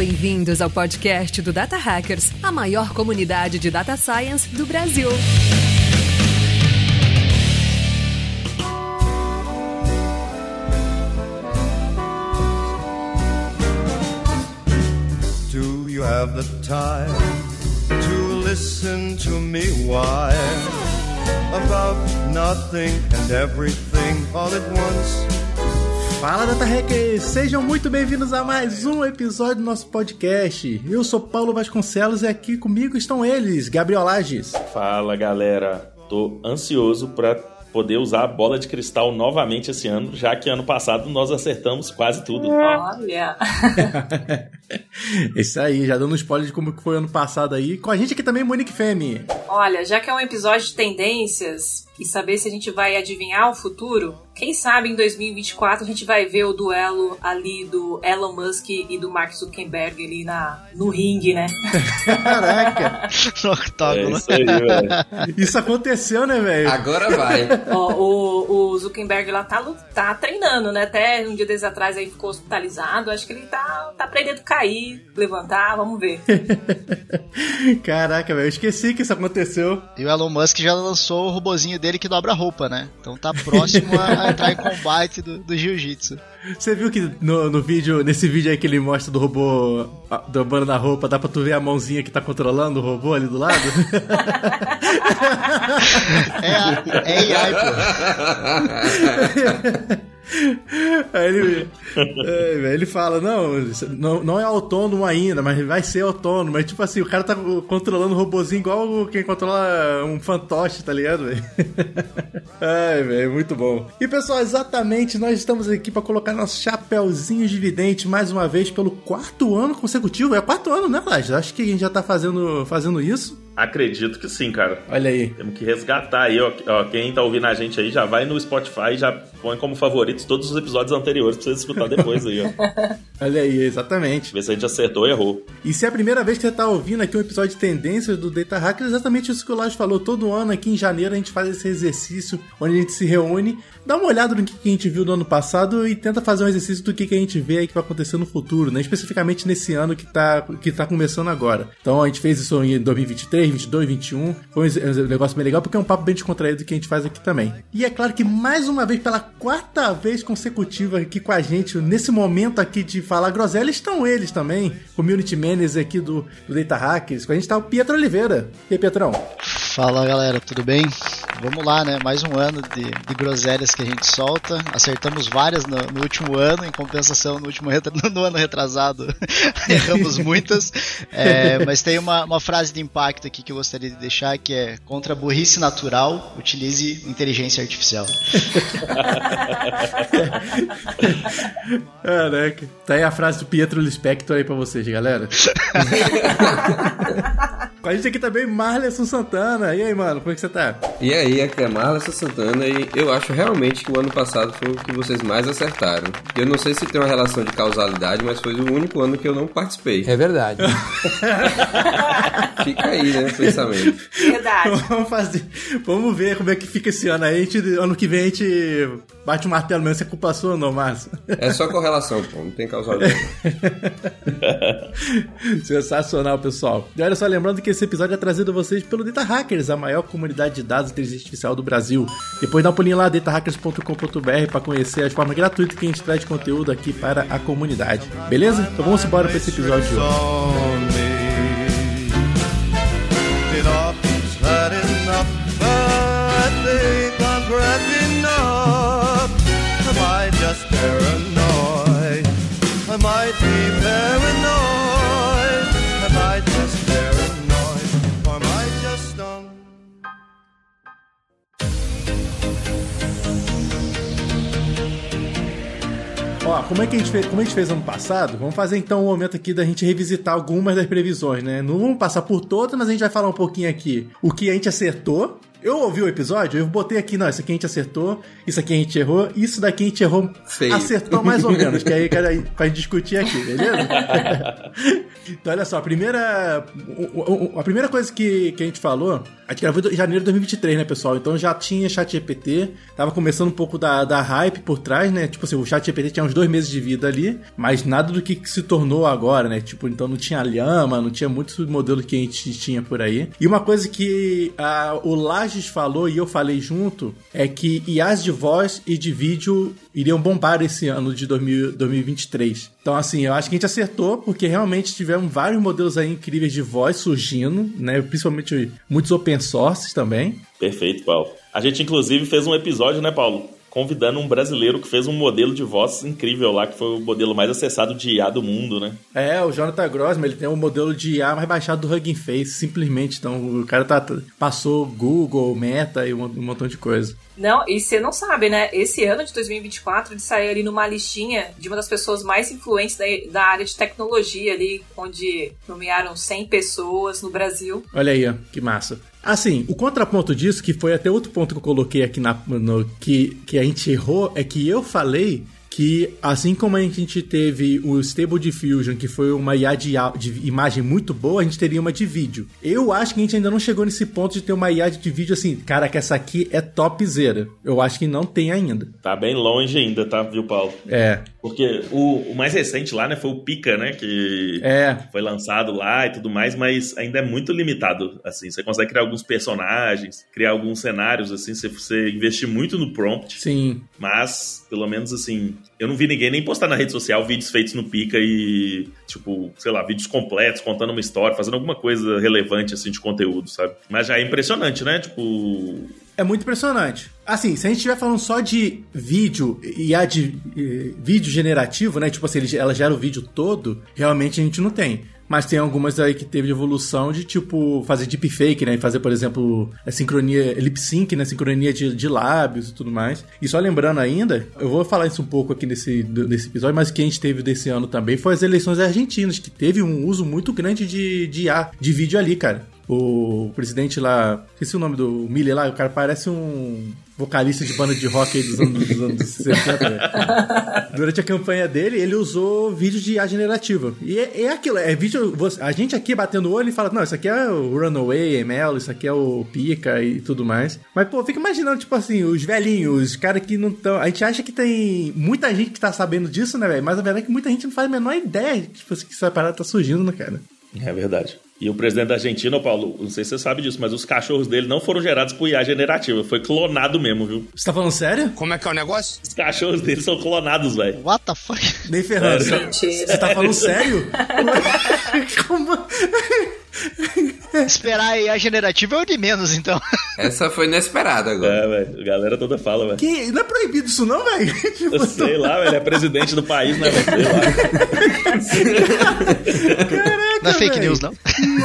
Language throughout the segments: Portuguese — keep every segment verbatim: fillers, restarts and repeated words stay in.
bem-vindos ao podcast do Data Hackers, a maior comunidade de Data Science do Brasil. Do you have the time to listen to me whine about nothing and everything all at once? Fala, Data Hackers! Sejam muito bem-vindos a mais um episódio do nosso podcast. Eu sou Paulo Vasconcelos e aqui comigo estão eles, Gabriel Lages. Fala, galera. Tô ansioso pra poder usar a bola de cristal novamente esse ano, já que ano passado nós acertamos quase tudo. Olha! Isso aí, já dando um spoiler de como foi ano passado aí. Com a gente aqui também, Monique Femi. Olha, já que é um episódio de tendências e saber se a gente vai adivinhar o futuro, quem sabe em dois mil e vinte e quatro a gente vai ver o duelo ali do Elon Musk e do Mark Zuckerberg ali na, no ringue, né? Caraca! No octógono. É isso aí, velho. Isso aconteceu, né, velho? Agora vai. Ó, o, o Zuckerberg lá tá, tá treinando, né? Até um dia desses atrás aí ficou hospitalizado. Acho que ele tá, tá aprendendo a cair, levantar, vamos ver. Caraca, velho, eu esqueci que isso aconteceu. E o Elon Musk já lançou o robozinho dele que dobra roupa, né? Então tá próximo a entrar em combate do, do jiu-jitsu. Você viu que no, no vídeo, nesse vídeo aí que ele mostra do robô dobrando na roupa, dá pra tu ver a mãozinha que tá controlando o robô ali do lado? É a, é A I, pô. Aí ele, é, ele fala, não, não, não é autônomo ainda, mas vai ser autônomo. Mas tipo assim, o cara tá controlando o robozinho igual quem controla um fantoche, tá ligado, velho? Ai, velho, muito bom. E pessoal, exatamente, nós estamos aqui pra colocar nossos chapéuzinhos de vidente mais uma vez pelo quarto ano consecutivo. É o quarto ano, né, Vlad? Acho que a gente já tá fazendo, fazendo isso. Acredito que sim, cara. Olha aí. Temos que resgatar aí, ó, ó. Quem tá ouvindo a gente aí, já vai no Spotify, já põe como favoritos todos os episódios anteriores pra você escutar depois aí, ó. Olha aí, exatamente. Ver se a gente acertou ou errou. E se é a primeira vez que você tá ouvindo aqui um episódio de tendências do Data Hackers, é exatamente isso que o Lars falou. Todo ano aqui em janeiro a gente faz esse exercício onde a gente se reúne, dá uma olhada no que a gente viu no ano passado e tenta fazer um exercício do que a gente vê aí que vai acontecer no futuro, né? Especificamente nesse ano que tá, que tá começando agora. Então a gente fez isso em dois mil e vinte e três, vinte e dois, vinte e um. Foi um negócio bem legal porque é um papo bem descontraído que a gente faz aqui também. E é claro que mais uma vez, pela quarta vez consecutiva aqui com a gente, nesse momento aqui de falar groselha, estão eles também, Community Manager aqui do, do Data Hackers. Com a gente tá o Pietro Oliveira. E aí, Pietrão? Fala, galera, tudo bem? Vamos lá, né? Mais um ano de, de groselhas que a gente solta. Acertamos várias no, no último ano, em compensação no, último retra... no ano retrasado erramos muitas. É, mas tem uma, uma frase de impacto aqui que eu gostaria de deixar, que é: contra a burrice natural, utilize inteligência artificial. Caraca. Tá aí a frase do Pietro Lispector aí pra vocês, galera. Com a gente aqui também, Marlerson Santana. E aí, mano, como é que você tá? E aí, aqui é Marlerson Santana e eu acho realmente que o ano passado foi o que vocês mais acertaram. Eu não sei se tem uma relação de causalidade, mas foi o único ano que eu não participei. É verdade. Fica aí, né, o pensamento. Verdade. Vamos fazer. Vamos ver como é que fica esse ano aí. A gente, ano que vem a gente bate o martelo mesmo se é culpa sua ou não, Márcio. É só correlação, pô, não tem causalidade. Sensacional, pessoal. E olha só, lembrando que esse episódio é trazido a vocês pelo Data Hackers, a maior comunidade de dados e inteligência artificial do Brasil. Depois dá um pulinho lá, data hackers ponto com ponto b r, para conhecer as formas gratuitas que a gente traz de conteúdo aqui para a comunidade. Beleza? Então vamos embora para esse episódio de hoje. Ó, como é que a gente fez, como a gente fez ano passado, vamos fazer então um momento aqui da gente revisitar algumas das previsões, né? Não vamos passar por todas, mas a gente vai falar um pouquinho aqui o que a gente acertou eu ouvi o episódio, eu botei aqui, não, isso aqui a gente acertou, isso aqui a gente errou, isso daqui a gente errou, Feio. acertou mais ou menos, que aí cara, pra gente discutir aqui, beleza? Então, olha só, a primeira, a primeira coisa que, que a gente falou, a gente gravou em janeiro de dois mil e vinte e três, né, pessoal? Então já tinha ChatGPT, tava começando um pouco da, da hype por trás, né? Tipo assim, o ChatGPT tinha uns dois meses de vida ali, mas nada do que se tornou agora, né? Tipo, então não tinha Llama, não tinha muitos modelos que a gente tinha por aí. E uma coisa que a, o Lages falou e eu falei junto é que I As de voz e de vídeo iriam bombar esse ano de dois mil e vinte e três. Então, assim, eu acho que a gente acertou, porque realmente tiveram vários modelos aí incríveis de voz surgindo, né? Principalmente muitos open sources também. Perfeito, Paulo. A gente, inclusive, fez um episódio, né, Paulo? Convidando um brasileiro que fez um modelo de voz incrível lá, que foi o modelo mais acessado de I A do mundo, né? É, o Jonathan Grossman, ele tem um modelo de I A mais baixado do Hugging Face, simplesmente. Então, o cara tá, passou Google, Meta e um, um montão de coisa. Não, e você não sabe, né? Esse ano de dois mil e vinte e quatro, ele saiu ali numa listinha de uma das pessoas mais influentes da, da área de tecnologia ali, onde nomearam cem pessoas no Brasil. Olha aí, ó, que massa. Assim, o contraponto disso, que foi até outro ponto que eu coloquei aqui, na, no, que, que a gente errou, é que eu falei que, assim como a gente teve o Stable Diffusion, que foi uma I A de, de imagem muito boa, a gente teria uma de vídeo. Eu acho que a gente ainda não chegou nesse ponto de ter uma I A de vídeo assim, cara, que essa aqui é topzera. Eu acho que não tem ainda. Tá bem longe ainda, tá, viu, Paulo? É. Porque o, o mais recente lá, né, foi o Pika, né, que é. foi lançado lá e tudo mais, mas ainda é muito limitado, assim. Você consegue criar alguns personagens, criar alguns cenários, assim, você, você investir muito no prompt. Sim. Mas, pelo menos, assim, eu não vi ninguém nem postar na rede social vídeos feitos no Pika e, tipo, sei lá, vídeos completos, contando uma história, fazendo alguma coisa relevante, assim, de conteúdo, sabe? Mas já é impressionante, né? Tipo... É muito impressionante. Assim, se a gente estiver falando só de vídeo e a de eh, vídeo generativo, né? Tipo assim, ele, ela gera o vídeo todo, realmente a gente não tem. Mas tem algumas aí que teve evolução de, tipo, fazer deepfake, né? Fazer, por exemplo, a sincronia, lip sync, né? Sincronia de, de lábios e tudo mais. E só lembrando ainda, eu vou falar isso um pouco aqui nesse, nesse episódio, mas o que a gente teve desse ano também foi as eleições argentinas, que teve um uso muito grande de, de I A, de vídeo ali, cara. O presidente lá, esqueci o nome do Miller lá, o cara parece um vocalista de banda de rock aí dos anos, dos anos sessenta. Né? Durante a campanha dele, ele usou vídeo de I A generativa. E é, é aquilo, é vídeo... A gente aqui batendo o olho e fala, não, isso aqui é o Runaway, M L, isso aqui é o Pika e tudo mais. Mas, pô, fica imaginando, tipo assim, os velhinhos, os caras que não estão... A gente acha que tem muita gente que tá sabendo disso, né, velho? Mas a verdade é que muita gente não faz a menor ideia tipo, que essa parada tá surgindo, né, cara? É verdade. E o presidente da Argentina, Paulo, não sei se você sabe disso, mas os cachorros dele não foram gerados por I A generativa, foi clonado mesmo, viu? Você tá falando sério? Como é que é o negócio? Os cachorros dele são clonados, velho. What the fuck? Nem ferrando. Você tá falando sério? Como... Esperar a generativa é o de menos, então. Essa foi inesperada agora. É, velho. A galera toda fala, velho. Que... Não é proibido isso não, velho? Tipo, eu sei tô... lá, velho. É presidente do país, né? Sei lá. Caraca, não é fake véio. news, não?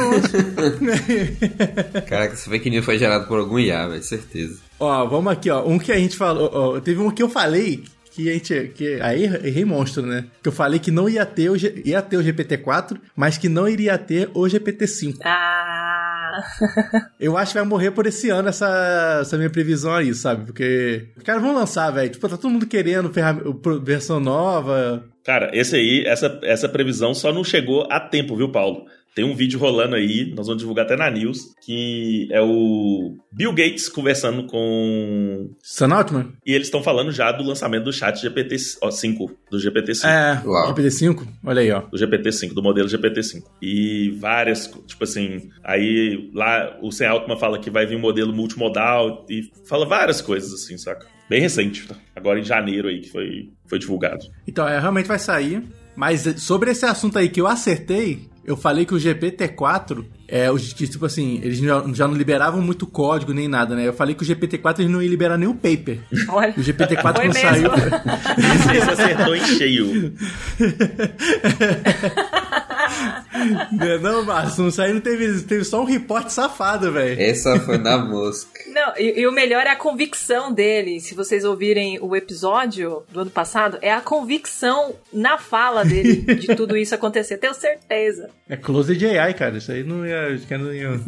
Caraca, essa fake news foi gerado por algum I A, velho. Certeza. Ó, vamos aqui, ó. Um que a gente falou... Ó, teve um que eu falei... Que a gente, que, aí errei monstro, né? Que eu falei que não ia ter, o, ia ter o G P T quatro, mas que não iria ter o G P T cinco. Ah! Eu acho que vai morrer por esse ano essa, essa minha previsão aí, sabe? Porque os caras vão lançar, velho. Tipo, tá todo mundo querendo versão nova. Cara, esse aí, essa, essa previsão só não chegou a tempo, viu, Paulo? Tem um vídeo rolando aí, nós vamos divulgar até na news, que é o Bill Gates conversando com... Sam Altman? E eles estão falando já do lançamento do chat G P T cinco, do G P T cinco. É, Uau. G P T cinco? Olha aí, ó. Do G P T cinco, do modelo G P T cinco. E várias, tipo assim, aí lá o Sam Altman fala que vai vir um modelo multimodal e fala várias coisas assim, saca? Bem recente, tá? Agora em janeiro aí que foi, foi divulgado. Então, é, realmente vai sair, mas sobre esse assunto aí que eu acertei... Eu falei que o G P T quatro, é, os, tipo assim, eles já, já não liberavam muito código nem nada, né? Eu falei que o G P T quatro eles não iam liberar nem o paper. Olha, o G P T quatro não mesmo. saiu. Isso acertou em cheio. Não, Márcio, não saiu, não teve, teve só um reporte safado, velho. Essa foi da mosca. Não, e, e o melhor é a convicção dele. Se vocês ouvirem o episódio do ano passado, é a convicção na fala dele de tudo isso acontecer. Tenho certeza. É close de A I, cara. Isso aí não ia... Acho que não ia...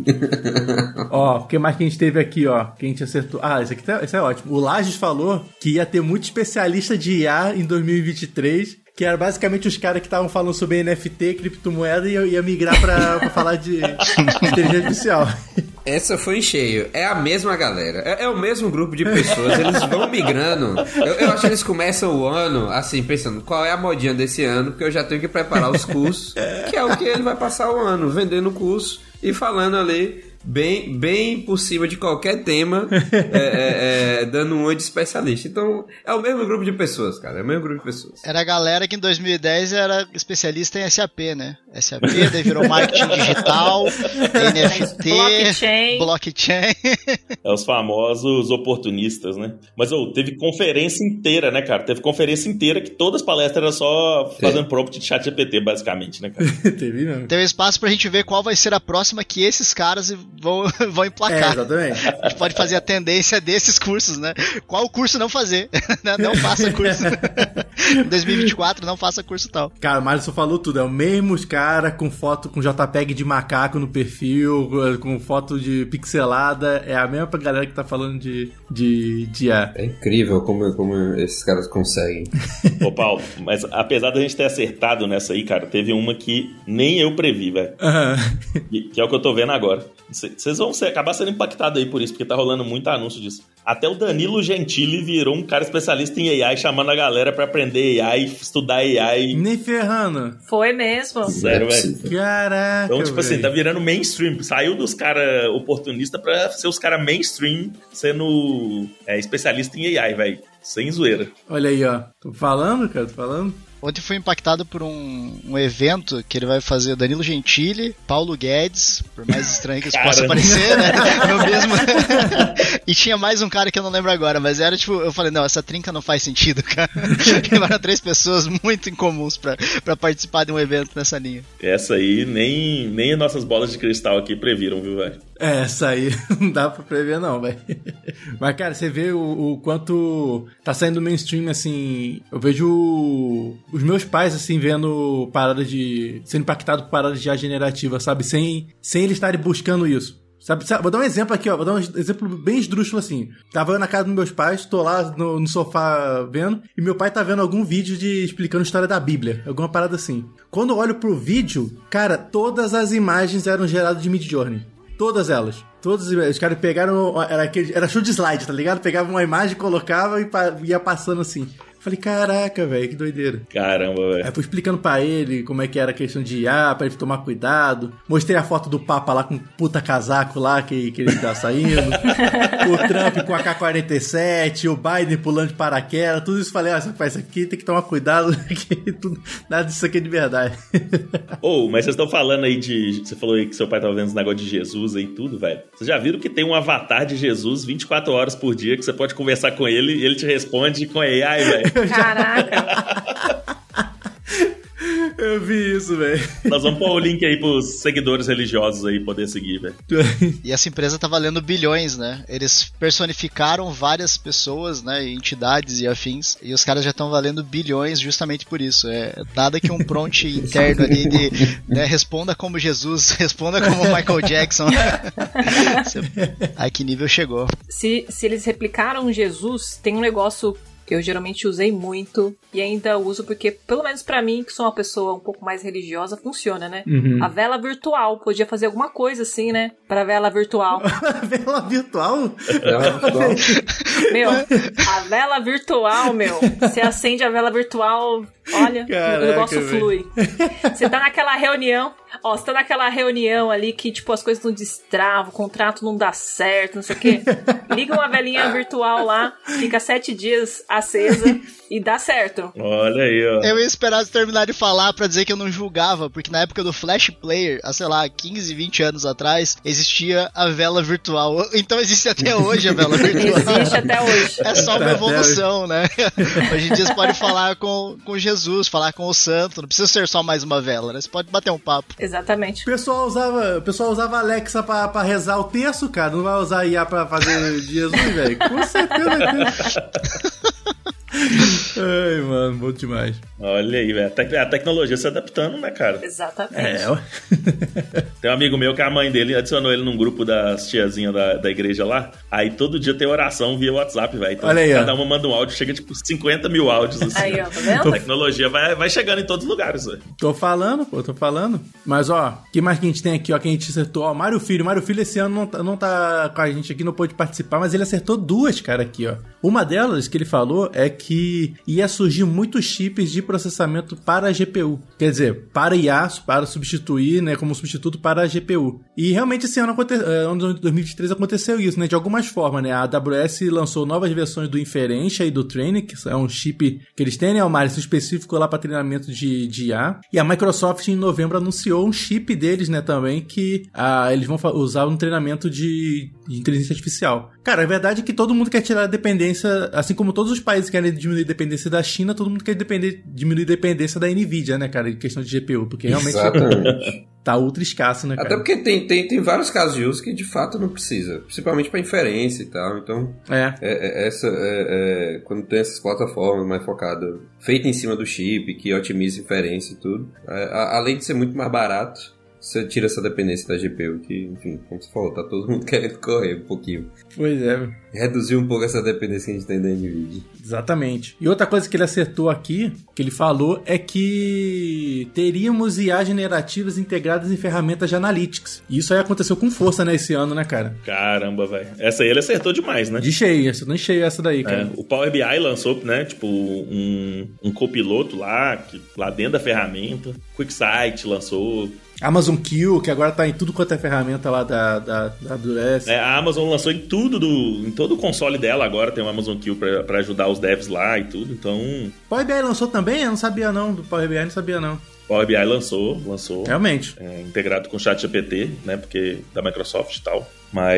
Ó, o que mais que a gente teve aqui, ó? Que a gente acertou... Ah, esse aqui tá, esse é ótimo. O Lages falou que ia ter muito especialista de I A em dois mil e vinte e três... Que era basicamente os caras que estavam falando sobre N F T, criptomoeda, e eu ia migrar pra, pra falar de inteligência artificial. Essa foi em cheio. É a mesma galera. É, é o mesmo grupo de pessoas. Eles vão migrando. Eu, eu acho que eles começam o ano, assim, pensando qual é a modinha desse ano, porque eu já tenho que preparar os cursos, que é o que ele vai passar o ano, vendendo curso e falando ali... Bem, bem por cima de qualquer tema, é, é, é, dando um oi de especialista. Então, é o mesmo grupo de pessoas, cara. É o mesmo grupo de pessoas. Era a galera que em dois mil e dez era especialista em S A P, né? S A P, daí virou marketing digital, N F T, blockchain. blockchain. É os famosos oportunistas, né? Mas, oh, teve conferência inteira, né, cara? Teve conferência inteira que todas as palestras eram só fazendo Sim. prompt de chat G P T, basicamente, né, cara? Teve não. Tem um espaço pra gente ver qual vai ser a próxima que esses caras vão, vão emplacar. É, exatamente. A gente pode fazer a tendência desses cursos, né? Qual curso não fazer? Não faça curso. Em dois mil e vinte e quatro, não faça curso tal. Cara, o Márcio falou tudo. É o mesmo cara com foto com JPEG de macaco no perfil, com foto de pixelada. É a mesma galera que tá falando de, de, de I A. É incrível como, como esses caras conseguem. Ô, Paulo, mas apesar da gente ter acertado nessa aí, cara, teve uma que nem eu previ, velho. Uhum. Que, que é o que eu tô vendo agora. Vocês vão ser, acabar sendo impactados aí por isso, porque tá rolando muito anúncio disso. Até o Danilo Gentili virou um cara especialista em A I, chamando a galera pra aprender A I, estudar A I. Nem ferrando. Foi mesmo. Sério, velho. Caraca, então, tipo véio. assim, tá virando mainstream. Saiu dos caras oportunistas pra ser os caras mainstream, sendo é, especialista em A I, velho. Sem zoeira. Olha aí, ó. Tô falando, cara, tô falando. Ontem fui impactado por um, um evento que ele vai fazer Danilo Gentili, Paulo Guedes, por mais estranho que isso possa parecer, né? Eu mesmo. E tinha mais um cara que eu não lembro agora, mas era tipo, eu falei, não, essa trinca não faz sentido, cara. Levaram três pessoas muito incomuns pra, pra participar de um evento nessa linha. Essa aí, nem, nem as nossas bolas de cristal aqui previram, viu, velho? É, essa aí não dá pra prever não, velho. Mas, cara, você vê o, o quanto tá saindo mainstream, assim, eu vejo os meus pais, assim, vendo paradas de... sendo impactados por paradas de I A generativa, sabe? Sem, sem eles estarem buscando isso. Sabe, sabe? Vou dar um exemplo aqui, ó. Vou dar um exemplo bem esdrúxulo, assim. Tava eu na casa dos meus pais, tô lá no, no sofá vendo, e meu pai tá vendo algum vídeo de explicando a história da Bíblia. Alguma parada assim. Quando eu olho pro vídeo, cara, todas as imagens eram geradas de Midjourney. Todas elas. Todos os caras pegaram... Era, aquele, era show de slide, tá ligado? Pegava uma imagem, colocava e pa, ia passando assim. Falei, caraca, velho, que doideira. Caramba, velho. Aí fui explicando pra ele como é que era a questão de I A, pra ele tomar cuidado. Mostrei a foto do Papa lá com um puta casaco lá que, que ele tá saindo. O Trump com a A K quarenta e sete, o Biden pulando de paraquedas, tudo isso. Falei, ah, isso aqui tem que tomar cuidado, que tudo, nada disso aqui é de verdade. Ô, oh, mas vocês estão falando aí de... Você falou aí que seu pai tava vendo esse negócio de Jesus aí e tudo, velho. Vocês já viram que tem um avatar de Jesus vinte e quatro horas por dia que você pode conversar com ele e ele te responde com A I, velho. Caraca. Eu vi isso, velho. Nós vamos pôr o link aí pros seguidores religiosos aí poder seguir, velho. E essa empresa tá valendo bilhões, né? Eles personificaram várias pessoas, né? Entidades e afins. E os caras já estão valendo bilhões justamente por isso. É nada que um prompt interno ali de né, responda como Jesus, responda como Michael Jackson. A que nível chegou? Se, se eles replicaram Jesus, tem um negócio que eu geralmente usei muito e ainda uso porque, pelo menos pra mim, que sou uma pessoa um pouco mais religiosa, funciona, né? Uhum. A vela virtual. Podia fazer alguma coisa assim, né? Pra vela virtual. Vela virtual? Vela virtual. Meu, a vela virtual, meu. Você acende a vela virtual, olha, Caraca, o negócio véio. flui. Você tá naquela reunião, ó, você tá naquela reunião ali que, tipo, as coisas não destravam, o contrato não dá certo, não sei o quê. Liga uma velinha virtual lá, fica sete dias acesa e dá certo. Olha aí, ó. Eu ia esperar você terminar de falar pra dizer que eu não julgava, porque na época do Flash Player, há, sei lá, quinze, vinte anos atrás, existia a vela virtual. Então existe até hoje a vela virtual. Existe até hoje. É só uma evolução, né? Hoje em dia você pode falar com, com Jesus Jesus, falar com o santo, não precisa ser só mais uma vela, né? Você pode bater um papo. Exatamente. O pessoal usava, o pessoal usava Alexa pra, pra rezar o terço, cara. Não vai usar I A pra fazer de Jesus, velho? Com certeza. Ai, mano, bom demais. Olha aí, velho. A, tec- a tecnologia se adaptando, né, cara? Exatamente. É, ó. Tem um amigo meu que a mãe dele adicionou ele num grupo das tiazinhas da, da igreja lá. Aí todo dia tem oração via WhatsApp, velho. Então Olha aí, cada ó. uma manda um áudio, chega tipo cinquenta mil áudios assim. Aí, ó, tá vendo? A tecnologia vai, vai chegando em todos os lugares, velho. Tô falando, pô, tô falando. Mas, ó, o que mais que a gente tem aqui, ó, que a gente acertou? Ó, Mário Filho. Mário Filho esse ano não tá, não tá com a gente aqui, não pôde participar, mas ele acertou duas, cara, aqui, ó. Uma delas que ele falou é que ia surgir muitos chips de processamento para a G P U. Quer dizer, para I A, para substituir, né, como substituto para a G P U. E realmente esse ano, aconte... ano de dois mil e vinte e três aconteceu isso, né, de algumas formas, né. A A W S lançou novas versões do Inferentia e do Training, que é um chip que eles têm, né, o Mário, específico lá para treinamento de, de I A. E a Microsoft, em novembro, anunciou um chip deles, né, também, que ah, eles vão usar no treinamento de, de inteligência artificial. Cara, a verdade é que todo mundo quer tirar a dependência, assim como todos os países querem diminuir a dependência da China, todo mundo quer depender, diminuir a dependência da Nvidia, né, cara, em questão de G P U, porque realmente Exatamente. tá ultra escasso, né, cara? Até porque tem, tem, tem vários casos de uso que de fato não precisa, principalmente para inferência e tal. Então, É. é, é, essa, é, é, quando tem essas plataformas mais focadas, feitas em cima do chip, que otimiza inferência e tudo, é, a, além de ser muito mais barato, você tira essa dependência da G P U, que, enfim, como você falou, tá todo mundo querendo correr um pouquinho. Pois é, Reduzir um pouco essa dependência que a gente tem da Nvidia. exatamente. E outra coisa que ele acertou aqui, que ele falou, é que teríamos I A generativas integradas em ferramentas de analytics. E isso aí aconteceu com força, né, esse ano, né, cara? Caramba, velho. Essa aí ele acertou demais, né? De cheio, essa não cheio essa daí, É, cara. o Power B I lançou, né, tipo, um, um copiloto lá, que, lá dentro da ferramenta. QuickSight lançou. Amazon Q, que agora tá em tudo quanto é ferramenta lá da, da, da A W S. É, a Amazon lançou em tudo, do, em todo o console dela agora, tem o Amazon Q pra, pra ajudar os devs lá e tudo, então... Power B I lançou também? Eu não sabia não, do Power B I não sabia não. Power B I lançou, lançou. Realmente. É, integrado com o ChatGPT, né, porque da Microsoft e tal.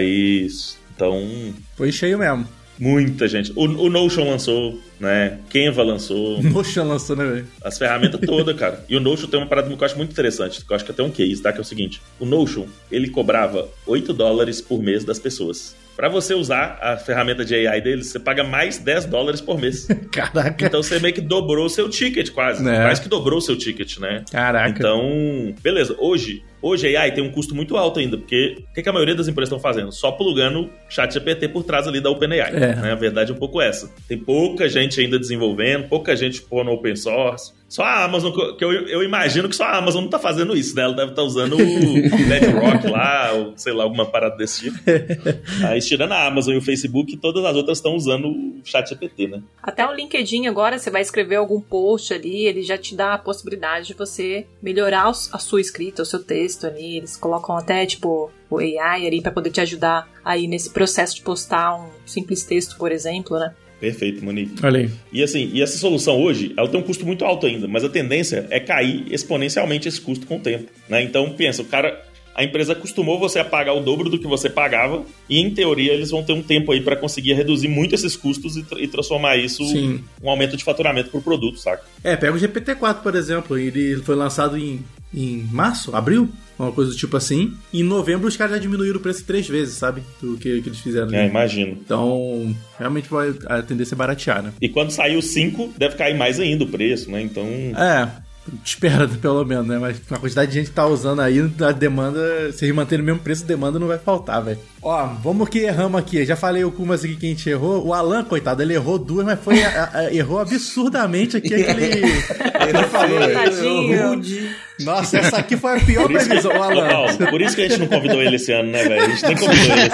Mas, então... Foi cheio mesmo. Muita gente. O, o Notion lançou, né? Canva lançou. Notion lançou, né, velho? As ferramentas todas, cara. E o Notion tem uma parada que eu acho muito interessante, que eu acho que até um case, tá? Que é o seguinte. O Notion, ele cobrava oito dólares por mês das pessoas. Pra você usar a ferramenta de A I deles, você paga mais dez dólares por mês. Caraca. Então você meio que dobrou o seu ticket, quase. É. Quase que dobrou o seu ticket, né? Caraca. Então, beleza. Hoje, hoje a A I tem um custo muito alto ainda, porque o que, que a maioria das empresas estão fazendo? Só plugando ChatGPT por trás ali da OpenAI. É. Né? A verdade é um pouco essa. Tem pouca gente ainda desenvolvendo, pouca gente pondo open source. Só a Amazon, que eu, eu imagino que só a Amazon não tá fazendo isso, né? Ela deve estar usando o Bedrock lá, ou sei lá, alguma parada desse tipo. Aí, tirando a Amazon e o Facebook, todas as outras estão usando o ChatGPT, né? Até o LinkedIn agora, você vai escrever algum post ali, ele já te dá a possibilidade de você melhorar a sua escrita, o seu texto ali. Eles colocam até, tipo, o A I ali pra poder te ajudar aí nesse processo de postar um simples texto, por exemplo, né? Perfeito, Monique. Olha aí. E assim, e essa solução hoje, ela tem um custo muito alto ainda, mas a tendência é cair exponencialmente esse custo com o tempo, né? Então, pensa, o cara, a empresa acostumou você a pagar o dobro do que você pagava e, em teoria, eles vão ter um tempo aí para conseguir reduzir muito esses custos e, tra- e transformar isso Sim. em um aumento de faturamento pro produto, saca? É, pega o G P T quatro, por exemplo. Ele foi lançado em, em março, abril, uma coisa do tipo assim. E em novembro os caras já diminuíram o preço três vezes, sabe? Do que, que eles fizeram. É, imagino. Então, realmente vai a tendência é baratear, né? E quando sair o cinco, deve cair mais ainda o preço, né? Então, É, espera pelo menos, né? Mas com a quantidade de gente que tá usando aí, a demanda, se eles manterem o mesmo preço, a demanda não vai faltar, velho. Ó, vamos que erramos aqui. Já falei algumas aqui que a gente errou. O Alan, coitado, ele errou duas, mas foi a, a, errou absurdamente aqui aquele. Ele falou. Tadinho. Nossa, essa aqui foi a pior por isso, previsão, Ô, Alan. Paulo, por isso que a gente não convidou ele esse ano, né, velho? A gente nem convidou ele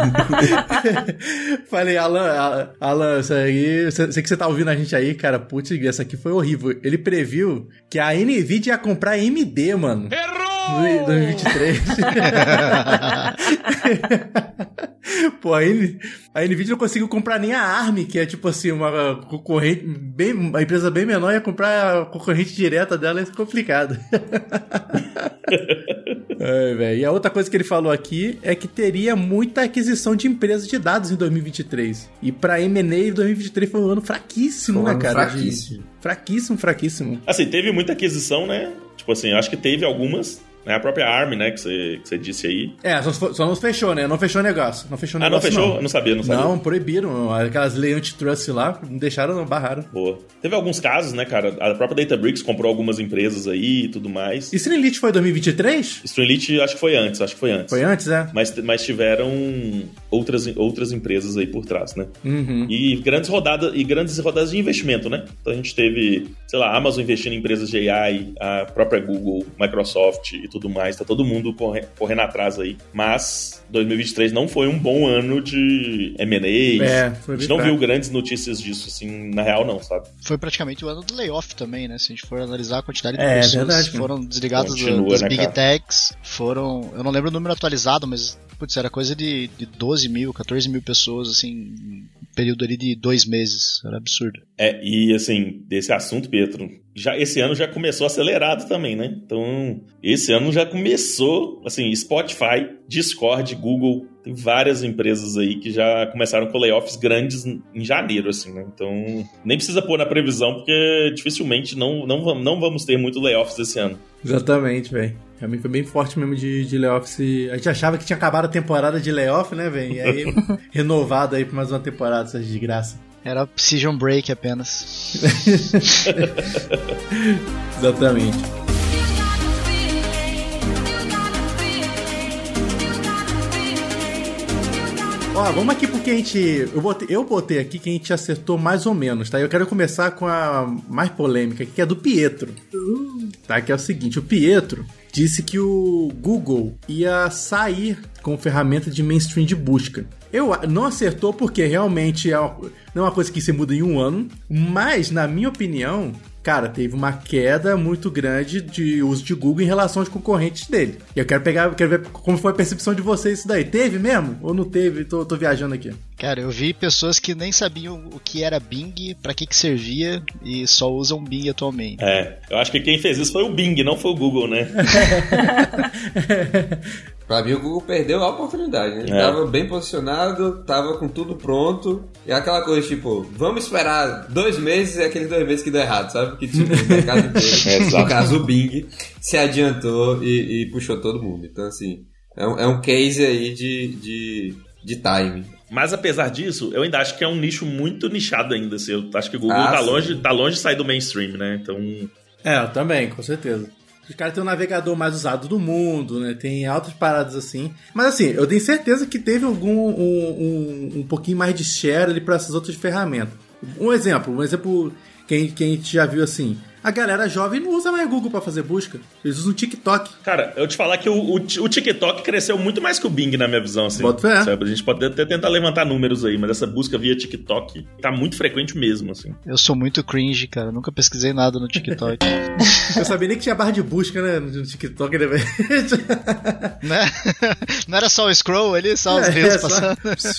esse ano. Falei, Alan, Alan, isso aí, sei que você tá ouvindo a gente aí, cara, putz, essa aqui foi horrível. Ele previu que a Nvidia ia comprar A M D, mano. Errou! No dois mil e vinte e três. Pô, a, N- a Nvidia não conseguiu comprar nem a ARM, que é tipo assim, uma concorrente, bem, uma empresa bem menor, ia comprar a concorrente direta dela, é complicado. É, velho. E a outra coisa que ele falou aqui é que teria muita aquisição de empresas de dados em dois mil e vinte e três. E pra M and A, dois mil e vinte e três foi um ano fraquíssimo, Foi um né, ano cara? fraquíssimo. De... Fraquíssimo, fraquíssimo. Assim, teve muita aquisição, né? Tipo assim, eu acho que teve algumas, né? A própria Arm, né? Que você, que você disse aí. É, só, só não fechou, né? Não fechou o negócio. Não fechou o Ah, não negócio, fechou? não. Eu não sabia, não sabia. Não, proibiram. Aquelas leis antitrust lá, não deixaram, não, barraram. Boa. Teve alguns casos, né, cara? A própria Databricks comprou algumas empresas aí e tudo mais. E Streamlit foi dois mil e vinte e três? Streamlit acho que foi antes, acho que foi antes. Foi antes, é? Mas, mas tiveram outras, outras empresas aí por trás, né? Uhum. E grandes rodadas e grandes rodadas de investimento, né? Então a gente teve, sei lá, a Amazon investindo em empresas de A I, a própria Google, Microsoft e tudo mais. Tá todo mundo corre, correndo atrás aí. Mas dois mil e vinte e três não foi um bom ano de M and As. É, foi a gente bem não fraco. viu grandes notícias disso, assim, na real não, sabe? Foi praticamente o ano do layoff também, né? Se a gente for analisar a quantidade de É, pessoas verdade, que foram desligadas do- Continua, das né, Big cara? Techs, foram... Eu não lembro o número atualizado, mas, putz, era coisa de, de doze mil, catorze mil pessoas, assim, em um período ali de dois meses. Era absurdo. É, e assim, desse assunto, Pietro, já, esse ano já começou acelerado também, né? Então, esse ano já começou, assim, Spotify, Discord, Google, tem várias empresas aí que já começaram com layoffs grandes em janeiro, assim, né? Então, nem precisa pôr na previsão, porque dificilmente não, não, vamos- não vamos ter muito layoffs esse ano. Exatamente, velho. Pra mim foi bem forte mesmo de, de layoffs. A gente achava que tinha acabado a temporada de layoff, né, velho? E aí, renovado aí pra mais uma temporada, essa desgraça. Era Precision Break apenas. Exatamente. Ó, vamos aqui porque a gente... Eu botei, eu botei aqui que a gente acertou mais ou menos, tá? Eu quero começar com a mais polêmica, que é do Pietro. Tá? Que é o seguinte, o Pietro disse que o Google ia sair com ferramenta de mainstream de busca. Eu não acertou porque realmente é uma, não é uma coisa que se muda em um ano, mas, na minha opinião, cara, teve uma queda muito grande de uso de Google em relação aos concorrentes dele. E eu quero pegar, eu quero ver como foi a percepção de vocês isso daí. Teve mesmo? Ou não teve? Tô, tô viajando aqui. Cara, eu vi pessoas que nem sabiam o que era Bing, pra que que servia, e só usam Bing atualmente. É, eu acho que quem fez isso foi o Bing, não foi o Google, né? Pra mim, o Google perdeu a oportunidade, né? Ele É. tava bem posicionado, tava com tudo pronto. E aquela coisa, tipo, vamos esperar dois meses e aqueles dois meses que deu errado, sabe? Que, tipo, o mercado inteiro, Exato. no caso o Bing, se adiantou e, e puxou todo mundo. Então, assim, é um, é um case aí de, de, de timing. Mas apesar disso, eu ainda acho que é um nicho muito nichado ainda. Assim. Eu acho que o Google Ah, tá, sim. longe, tá longe de sair do mainstream, né? Então, É, eu também, com certeza. Os caras têm o navegador mais usado do mundo, né? Tem altas paradas assim. Mas assim, eu tenho certeza que teve algum um, um, um pouquinho mais de share ali para essas outras ferramentas. Um exemplo, um exemplo que, que a gente já viu assim. A galera jovem não usa mais Google pra fazer busca. Eles usam TikTok. cara, eu te falar que o, o, o TikTok cresceu muito mais que o Bing, na minha visão, assim. Bota fé. Sabe? A gente pode até tentar levantar números aí, mas essa busca via TikTok tá muito frequente mesmo, assim. Eu sou muito cringe, cara. Nunca pesquisei nada no TikTok. Eu sabia nem que tinha barra de busca, né? No TikTok, né, velho? Né? Não era só o scroll ali, só os É, reels só- passando.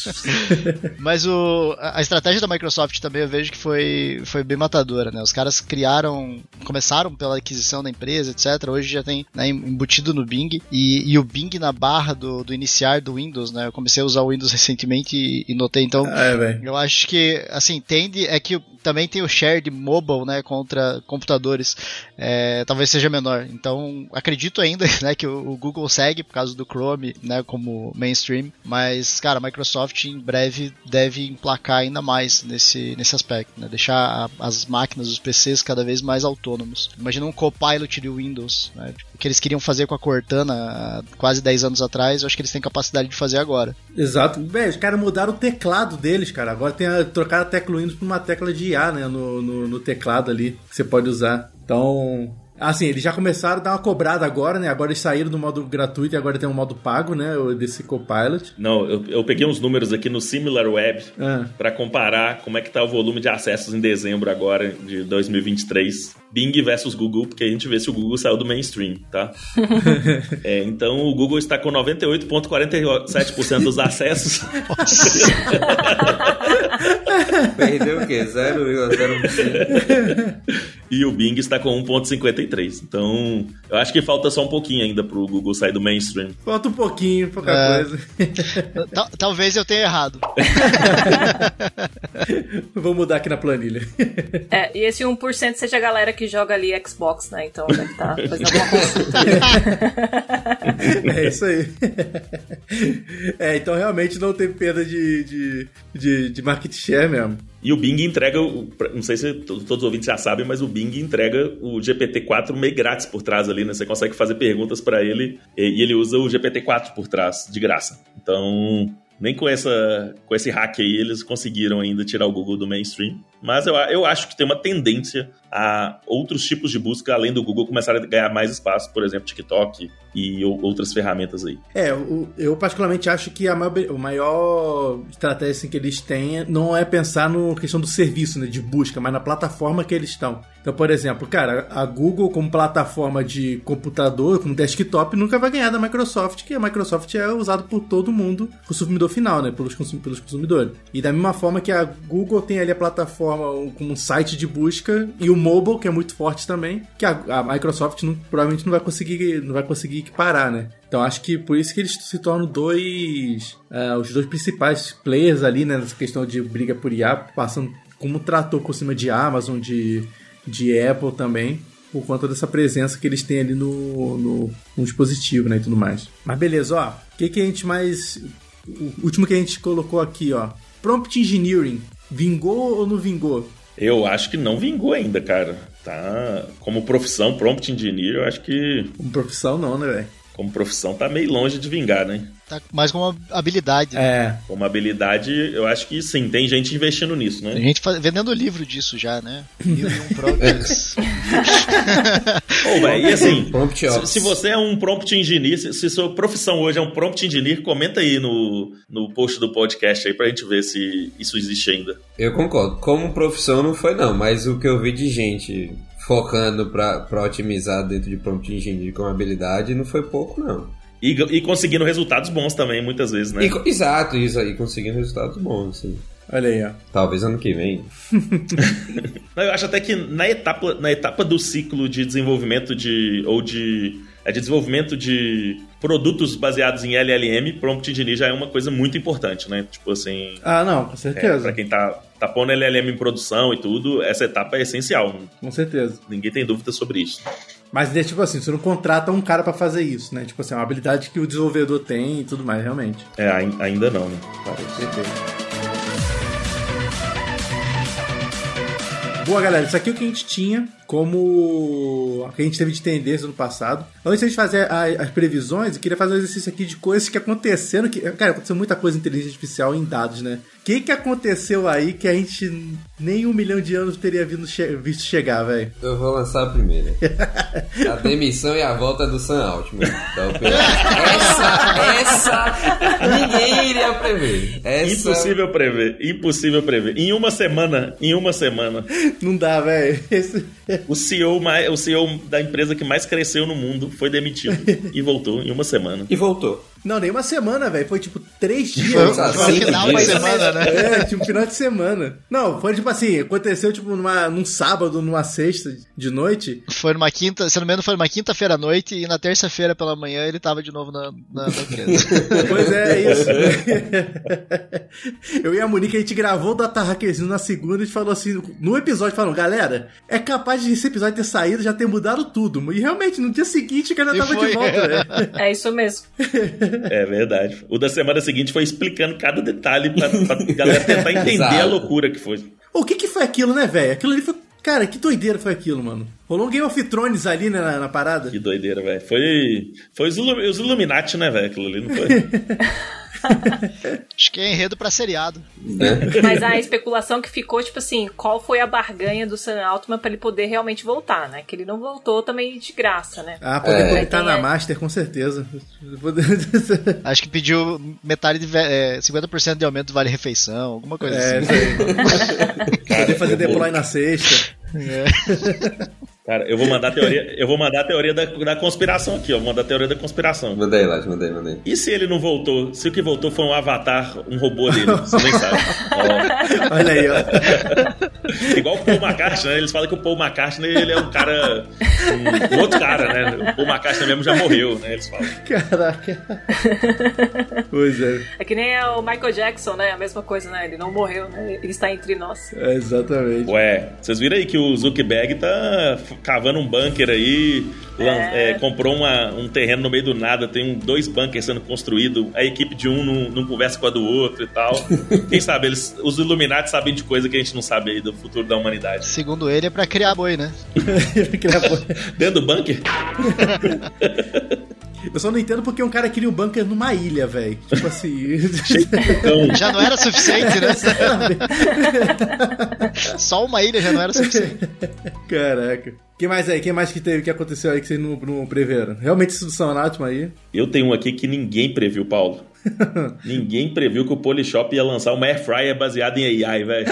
Mas o, a a estratégia da Microsoft também eu vejo que foi, foi bem matadora, né? Os caras criaram, começaram pela aquisição da empresa, etcétera. Hoje já tem, né, embutido no Bing. E, e o Bing na barra do, do iniciar do Windows, né? Eu comecei a usar o Windows recentemente e, e notei, então... É, velho. Eu acho que, assim, tende, é que também tem o share de mobile, né, contra computadores, é, talvez seja menor. Então, acredito ainda, né, que o, o Google segue por causa do Chrome, né, como mainstream, mas, cara, a Microsoft em breve deve emplacar ainda mais nesse, nesse aspecto, né, deixar a, as máquinas, os P Cs cada vez mais autônomos. Imagina um Copilot de Windows, né, tipo, o que eles queriam fazer com a Cortana há quase dez anos atrás, eu acho que eles têm capacidade de fazer agora. Exato. Velho, os caras mudaram o teclado deles, cara. Agora tem a, trocaram a tecla Windows por uma tecla de I A, né? No, no, no teclado ali, que você pode usar. Então... Assim, eles já começaram a dar uma cobrada agora, né? Agora eles saíram do modo gratuito e agora tem um modo pago, né? O desse Copilot. Não, eu, eu peguei uns números aqui no SimilarWeb Ah. pra comparar como é que tá o volume de acessos em dezembro agora, de dois mil e vinte e três. Bing versus Google, porque a gente vê se o Google saiu do mainstream, tá? É, então, o Google está com noventa e oito vírgula quarenta e sete por cento dos acessos. Perdeu o quê? zero vírgula zero por cento. e o Bing está com um ponto cinquenta e três. Então, eu acho que falta só um pouquinho ainda pro Google sair do mainstream. Falta um pouquinho, pouca É. coisa. Tal- Talvez eu tenha errado. Vou mudar aqui na planilha. É, e esse um por cento seja a galera que joga ali Xbox, né? Então deve estar fazendo alguma consulta. É isso aí. É, então realmente não tem perda de, de, de, de market share mesmo. E o Bing entrega, o- não sei se to- todos os ouvintes já sabem, mas o Bing entrega o G P T quatro meio grátis por trás ali, né? Você consegue fazer perguntas pra ele e, e ele usa o G P T quatro por trás, de graça. Então, nem com, essa, com esse hack aí eles conseguiram ainda tirar o Google do mainstream. Mas eu, a- eu acho que tem uma tendência a outros tipos de busca, além do Google, começarem a ganhar mais espaço, por exemplo, TikTok e ou- outras ferramentas aí. É, o- eu particularmente acho que a maior, o maior estratégia assim, que eles têm não é pensar na questão do serviço, né, de busca, mas na plataforma que eles estão. Então, por exemplo, cara, a Google como plataforma de computador, como desktop, nunca vai ganhar da Microsoft, que a Microsoft é usada por todo mundo, por consumidor final, né, pelos, consum- pelos consumidores. E da mesma forma que a Google tem ali a plataforma um- como um site de busca e o mobile, que é muito forte também, que a, a Microsoft não- provavelmente não vai conseguir, não vai conseguir equiparar, né? Então acho que por isso que eles se tornam dois, ah, os dois principais players ali, né, nessa questão de briga por I A, passando como trator por cima de Amazon, de, de Apple também, por conta dessa presença que eles têm ali no, no, no dispositivo, né, e tudo mais. Mas beleza, ó, o que, que a gente mais... O último que a gente colocou aqui, ó, Prompt Engineering, vingou ou não vingou? Eu acho que não vingou ainda, cara. Tá, como profissão, Prompt Engineer, eu acho que Como profissão não, né, velho? como profissão tá meio longe de vingar, né? Tá mais como uma habilidade. né? É, Como habilidade, eu acho que sim, tem gente investindo nisso, Tem né? gente fa- vendendo livro disso já, né? Mil e um prompts. Ô, velho, e assim, Prompt se, Ops. se você é um Prompt Engineer, se, se sua profissão hoje é um Prompt Engineer, comenta aí no, no post do podcast aí pra gente ver se isso existe ainda. Eu concordo. Como profissão não foi não, mas o que eu vi de gente focando pra, pra otimizar dentro de Prompt Engineering com habilidade não foi pouco não. E, e conseguindo resultados bons também, muitas vezes, né? E co- exato, isso aí, conseguindo resultados bons, assim. olha aí, ó. Talvez ano que vem. Não, eu acho até que na etapa, na etapa do ciclo de desenvolvimento de... ou de... é, de desenvolvimento de produtos baseados em L L M, Prompt Engineer já é uma coisa muito importante, né? Tipo assim... Ah, não, com É, certeza. pra quem tá, tá pondo L L M em produção e tudo, essa etapa é essencial. Com certeza. Ninguém tem dúvida sobre isso. Mas é tipo assim, você não contrata um cara pra fazer isso, né? Tipo assim, é uma habilidade que o desenvolvedor tem e tudo mais, realmente. É, ai- ainda não, né? Boa, galera, isso aqui é o que a gente tinha como o que a gente teve de tendência no passado. Antes de a gente fazer a- as previsões, eu queria fazer um exercício aqui de coisas que aconteceram. Que, cara, aconteceu muita coisa em inteligência artificial em dados, né? O que, que aconteceu aí que a gente nem um milhão de anos teria vindo che- visto chegar, velho? Eu vou lançar a primeira. A demissão e a volta do Sam Altman. Então, essa, essa, ninguém iria prever. Essa, Impossível prever, impossível prever. Em uma semana, em uma semana, Não dá, velho. Esse- o C E O, mais, o C E O da empresa que mais cresceu no mundo foi demitido e voltou em uma semana. E voltou. Não, nem uma semana, velho. Foi tipo três Foi, dias. Nossa, foi cinco final de dias. semana, né? É, tipo, final de semana. Não, foi tipo assim, aconteceu tipo numa, num sábado, numa sexta de noite. Foi numa quinta, se não me engano, foi numa quinta-feira à noite e na terça-feira pela manhã ele tava de novo na, na, na empresa. Pois é, é isso. Eu e a Monique, a gente gravou o Data Hackerzinho na segunda e a gente falou assim, no episódio, falando, galera, é capaz de esse episódio ter saído, já ter mudado tudo. E realmente, no dia seguinte, o cara E tava foi. de volta, né? É isso mesmo. É verdade. O da semana seguinte foi explicando cada detalhe pra, pra galera tentar entender Exato. a loucura que foi. O que que foi aquilo, né, velho? Aquilo ali foi... Cara, que doideira foi aquilo, mano. Rolou um Game of Thrones ali, né, na, na parada. Que doideira, velho. Foi, foi os, Illu- os Illuminati, né, velho? Aquilo ali não foi? Acho que é enredo pra seriado. Mas a especulação que ficou, tipo assim, qual foi a barganha do Sam Altman pra ele poder realmente voltar, né? Que ele não voltou também de graça, né? Ah, poder É. conectar na É. Master, com certeza. Acho que pediu metade de ve- é, cinquenta por cento de aumento do vale-refeição, alguma coisa É, assim. isso aí. Poder fazer deploy na sexta. É. Cara, eu vou mandar a teoria, eu vou mandar a teoria da, da conspiração aqui, ó. Vou mandar a teoria da conspiração. Mandei lá, mandei, mandei. E se ele não voltou? Se o que voltou foi um avatar, um robô dele? Você nem sabe. Ó. Olha aí, ó. Igual o Paul McCartney, né? Eles falam que o Paul McCartney, ele é um cara... Um, um outro cara, né? O Paul McCartney mesmo já morreu, né? Eles falam. Caraca. Pois é. É que nem o Michael Jackson, né? A mesma coisa, né? Ele não morreu, né? Ele está entre nós. É, exatamente. Ué, vocês viram aí que o Zuckerberg tá cavando um bunker aí, É. lan- é, comprou uma, um terreno no meio do nada, tem um, dois bunkers sendo construídos, a equipe de um não, não conversa com a do outro e tal. Quem sabe, eles, os Illuminati sabem de coisa que a gente não sabe aí do futuro da humanidade. Segundo ele, é pra criar boi, né? Dentro do bunker? Eu só não entendo porque um cara queria um bunker numa ilha, velho. Tipo assim. Então, Já não era suficiente, né? Só uma ilha já não era suficiente. Caraca. Quem mais aí? Quem mais que teve que aconteceu aí que vocês não, não preveram? Realmente isso do Sonátima aí. eu tenho um aqui que ninguém previu, Paulo. Ninguém previu que o Polishop ia lançar uma Air Fryer baseada em A I, velho.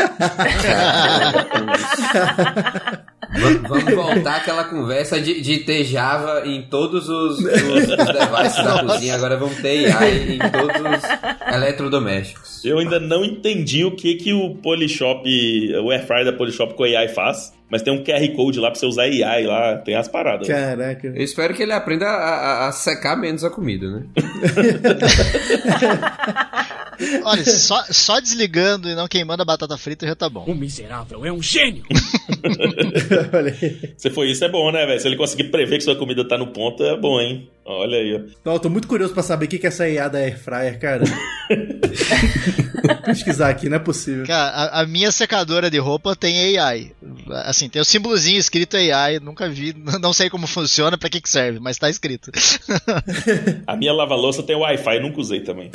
Va- Vamos voltar àquela conversa de, de ter Java em todos os, os, os devices da cozinha. Agora vamos ter A I em todos os eletrodomésticos. Eu ainda não entendi o que que o Polishop, o Air Fryer da Polishop com A I faz, mas tem um Q R Code lá pra você usar A I lá, tem as paradas. Caraca. Eu espero que ele aprenda a, a- a secar menos a comida, né? Olha, só, só desligando e não queimando a batata frita já tá bom. O miserável é um gênio! Olha aí. Se for isso, é bom, né, velho? Se ele conseguir prever que sua comida tá no ponto, é bom, hein? Olha aí, ó. Não, eu tô muito curioso pra saber o que que é essa I A da Air Fryer, cara. Vou pesquisar aqui, não é possível. Cara, a, a minha secadora de roupa tem A I. Assim, tem o símbolozinho escrito A I, nunca vi, não sei como funciona, pra que que serve, mas tá escrito. A minha lava-louça tem Wi-Fi, nunca usei também.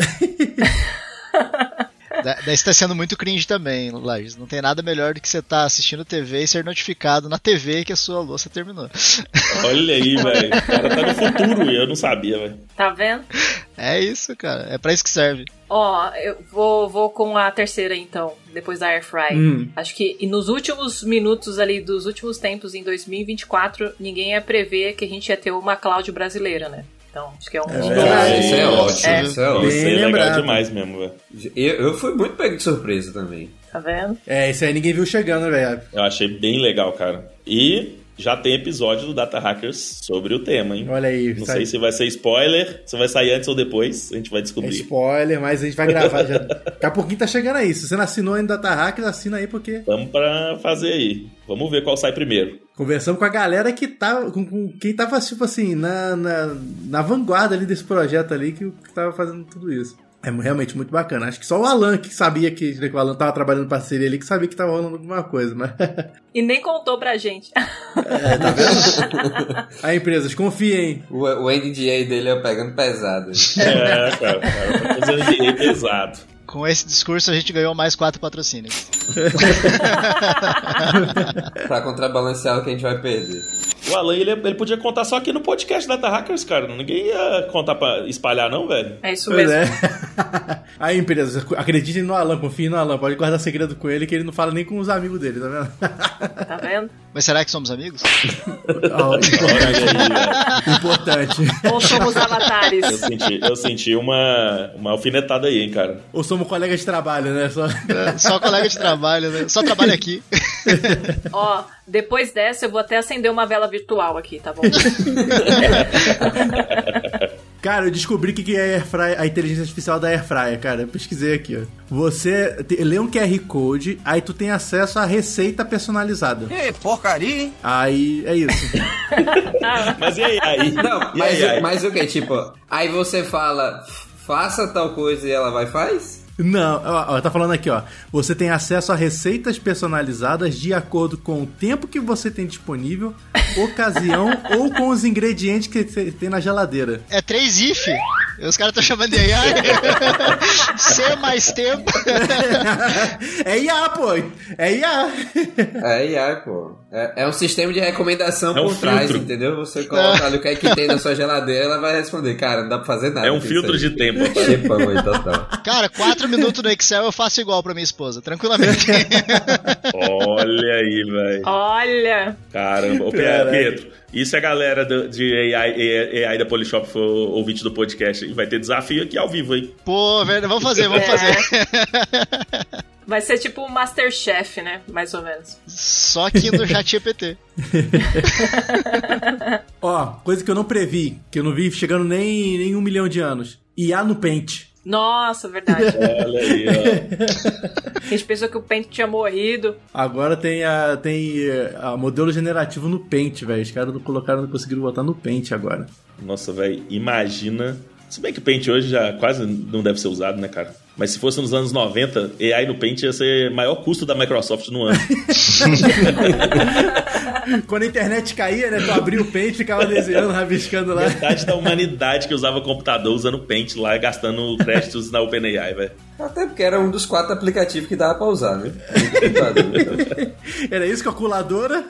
Da- Daí você tá sendo muito cringe também, Lages. Não tem nada melhor do que você tá assistindo T V e ser notificado na T V que a sua louça terminou. Olha aí, velho. O cara tá no futuro e eu não sabia, velho. Tá vendo? É isso, cara. É pra isso que serve. Ó, eu vou, vou com a terceira então, depois da Air Fry. Hum. Acho que e nos últimos minutos ali, dos últimos tempos, em dois mil e vinte e quatro, ninguém ia prever que a gente ia ter uma cloud brasileira, né? Então, acho que é um... É dos verdade. dois. Isso é ótimo, É. isso é ótimo. Isso aí é lembrado. legal demais mesmo, velho. Eu, eu fui muito pego de surpresa também. Tá vendo? É, isso aí ninguém viu chegando, velho. Eu achei bem legal, cara. E já tem episódio do Data Hackers sobre o tema, hein? Olha aí. Não sai- sei se vai ser spoiler, se vai sair antes ou depois, a gente vai É descobrir. spoiler, mas a gente vai gravar já. Daqui a pouquinho tá chegando aí. Se você não assinou ainda Data Hackers, assina aí porque Vamos pra fazer aí. Vamos ver qual sai primeiro. conversamos com a galera que tá. Com, com quem tava, tipo assim, na, na, na vanguarda ali desse projeto ali que, que tava fazendo tudo isso. É realmente muito bacana. Acho que só o Alan que sabia que, que o Alan tava trabalhando em parceria ali, que sabia que tava rolando alguma coisa, mas. E nem contou pra gente. É, tá vendo? Aí, empresas, confiem. O, o N D A dele é pegando pesado. É, cara, cara tá fazendo dinheiro pesado. Com esse discurso a gente ganhou mais quatro patrocínios. Pra contrabalancear o que a gente vai perder. O Alan, ele, ele podia contar só aqui no podcast Data Hackers, cara. Ninguém ia contar pra espalhar, não, velho. É isso Pois mesmo. é. Aí, empresas, acreditem no Alan, confiem no Alan. Pode guardar segredo com ele, que ele não fala nem com os amigos dele, tá vendo? Tá vendo? Mas será que somos amigos? Ó, Olha aí, velho. importante. Ou somos avatares. Eu senti, eu senti uma, uma alfinetada aí, hein, cara. Ou somos colegas de trabalho, né? Só... É, só colega de trabalho, né? Só trabalho aqui. Ó, depois dessa eu vou até acender uma vela virtual aqui, tá bom? Cara, eu descobri o que que é a Air Fryer, a inteligência artificial da Air Fryer, cara. Eu pesquisei aqui, ó. Você te- lê um Q R Code, aí tu tem acesso à receita personalizada. Que porcaria, hein? Aí, é isso. Mas e aí? aí? Não, E mas, aí, aí? mas o que? Tipo, aí você fala, faça tal coisa e ela vai e faz? Não, ó, ó, tá falando aqui, ó. Você tem acesso a receitas personalizadas de acordo com o tempo que você tem disponível, ocasião ou com os ingredientes que você tem na geladeira. É três if. Os caras estão chamando de A I. C mais tempo. É I A, pô. É I A. É I A, pô. É, é um sistema de recomendação É um por trás, filtro. entendeu? Você coloca ali o que é que tem na sua geladeira, ela vai responder. Cara, não dá pra fazer nada. É um com filtro isso de aí. tempo, rapaz. Tempão aí, total. Cara, quatro minutos no Excel eu faço igual pra minha esposa, tranquilamente. Olha aí, velho. Olha! Caramba. Ô, Pe- Caraca. Pietro, e se a galera do- de A I, A I da Polishop for ouvinte do podcast, vai ter desafio aqui ao vivo, hein? Pô, velho, vamos fazer, vamos É. fazer. Vai ser tipo um Masterchef, né? Mais ou menos. Só que no chat G P T. Ó, coisa que eu não previ, que eu não vi chegando nem, nem um milhão de anos. I A no Paint. Nossa, verdade. Olha aí, ó. A gente pensou que o Paint tinha morrido. Agora tem a, tem eh, a modelo generativo no Paint, velho. Os caras não colocaram, não conseguiram botar no Paint agora. Nossa, velho, imagina. Se bem que o Paint hoje já quase não deve ser usado, né, cara? Mas se fosse nos anos noventa, A I no Paint ia ser o maior custo da Microsoft no ano. Quando a internet caía, né? Tu abria o Paint, ficava desenhando, rabiscando lá. Metade da humanidade que usava computador usando Paint lá, gastando créditos na OpenAI, velho. Até porque era um dos quatro aplicativos que dava pra usar, né? Era isso, calculadora.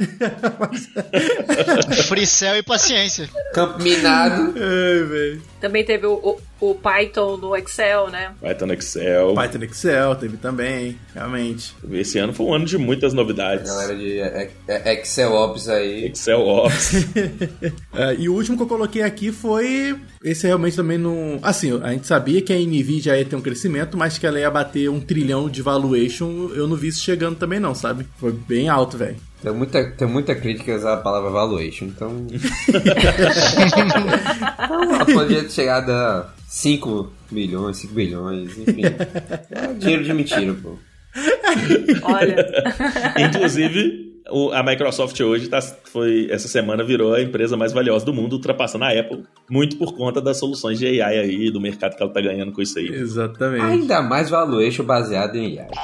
Fricel e paciência. Campo minado. Ai, velho. Também teve o, o, o Python no Excel, né? Python no Excel. Python no Excel teve também, realmente. Esse ano foi um ano de muitas novidades. Galera de é, é, Excel Ops aí. Excel Ops. É, e o último que eu coloquei aqui foi... Esse realmente também não... Assim, a gente sabia que a Nvidia ia ter um crescimento, mas que ela ia bater um trilhão de valuation, eu não vi isso chegando também não, sabe? Foi bem alto, velho. Tem muita, tem muita crítica a usar a palavra valuation, então... então ela podia ter chegado a cinco milhões, cinco bilhões, enfim. É dinheiro de mentira, pô. Olha. Inclusive, o- a Microsoft hoje, tá, foi, essa semana, virou a empresa mais valiosa do mundo, ultrapassando a Apple, muito por conta das soluções de A I aí, do mercado que ela tá ganhando com isso aí. Exatamente. Ainda mais valuation baseado em A I.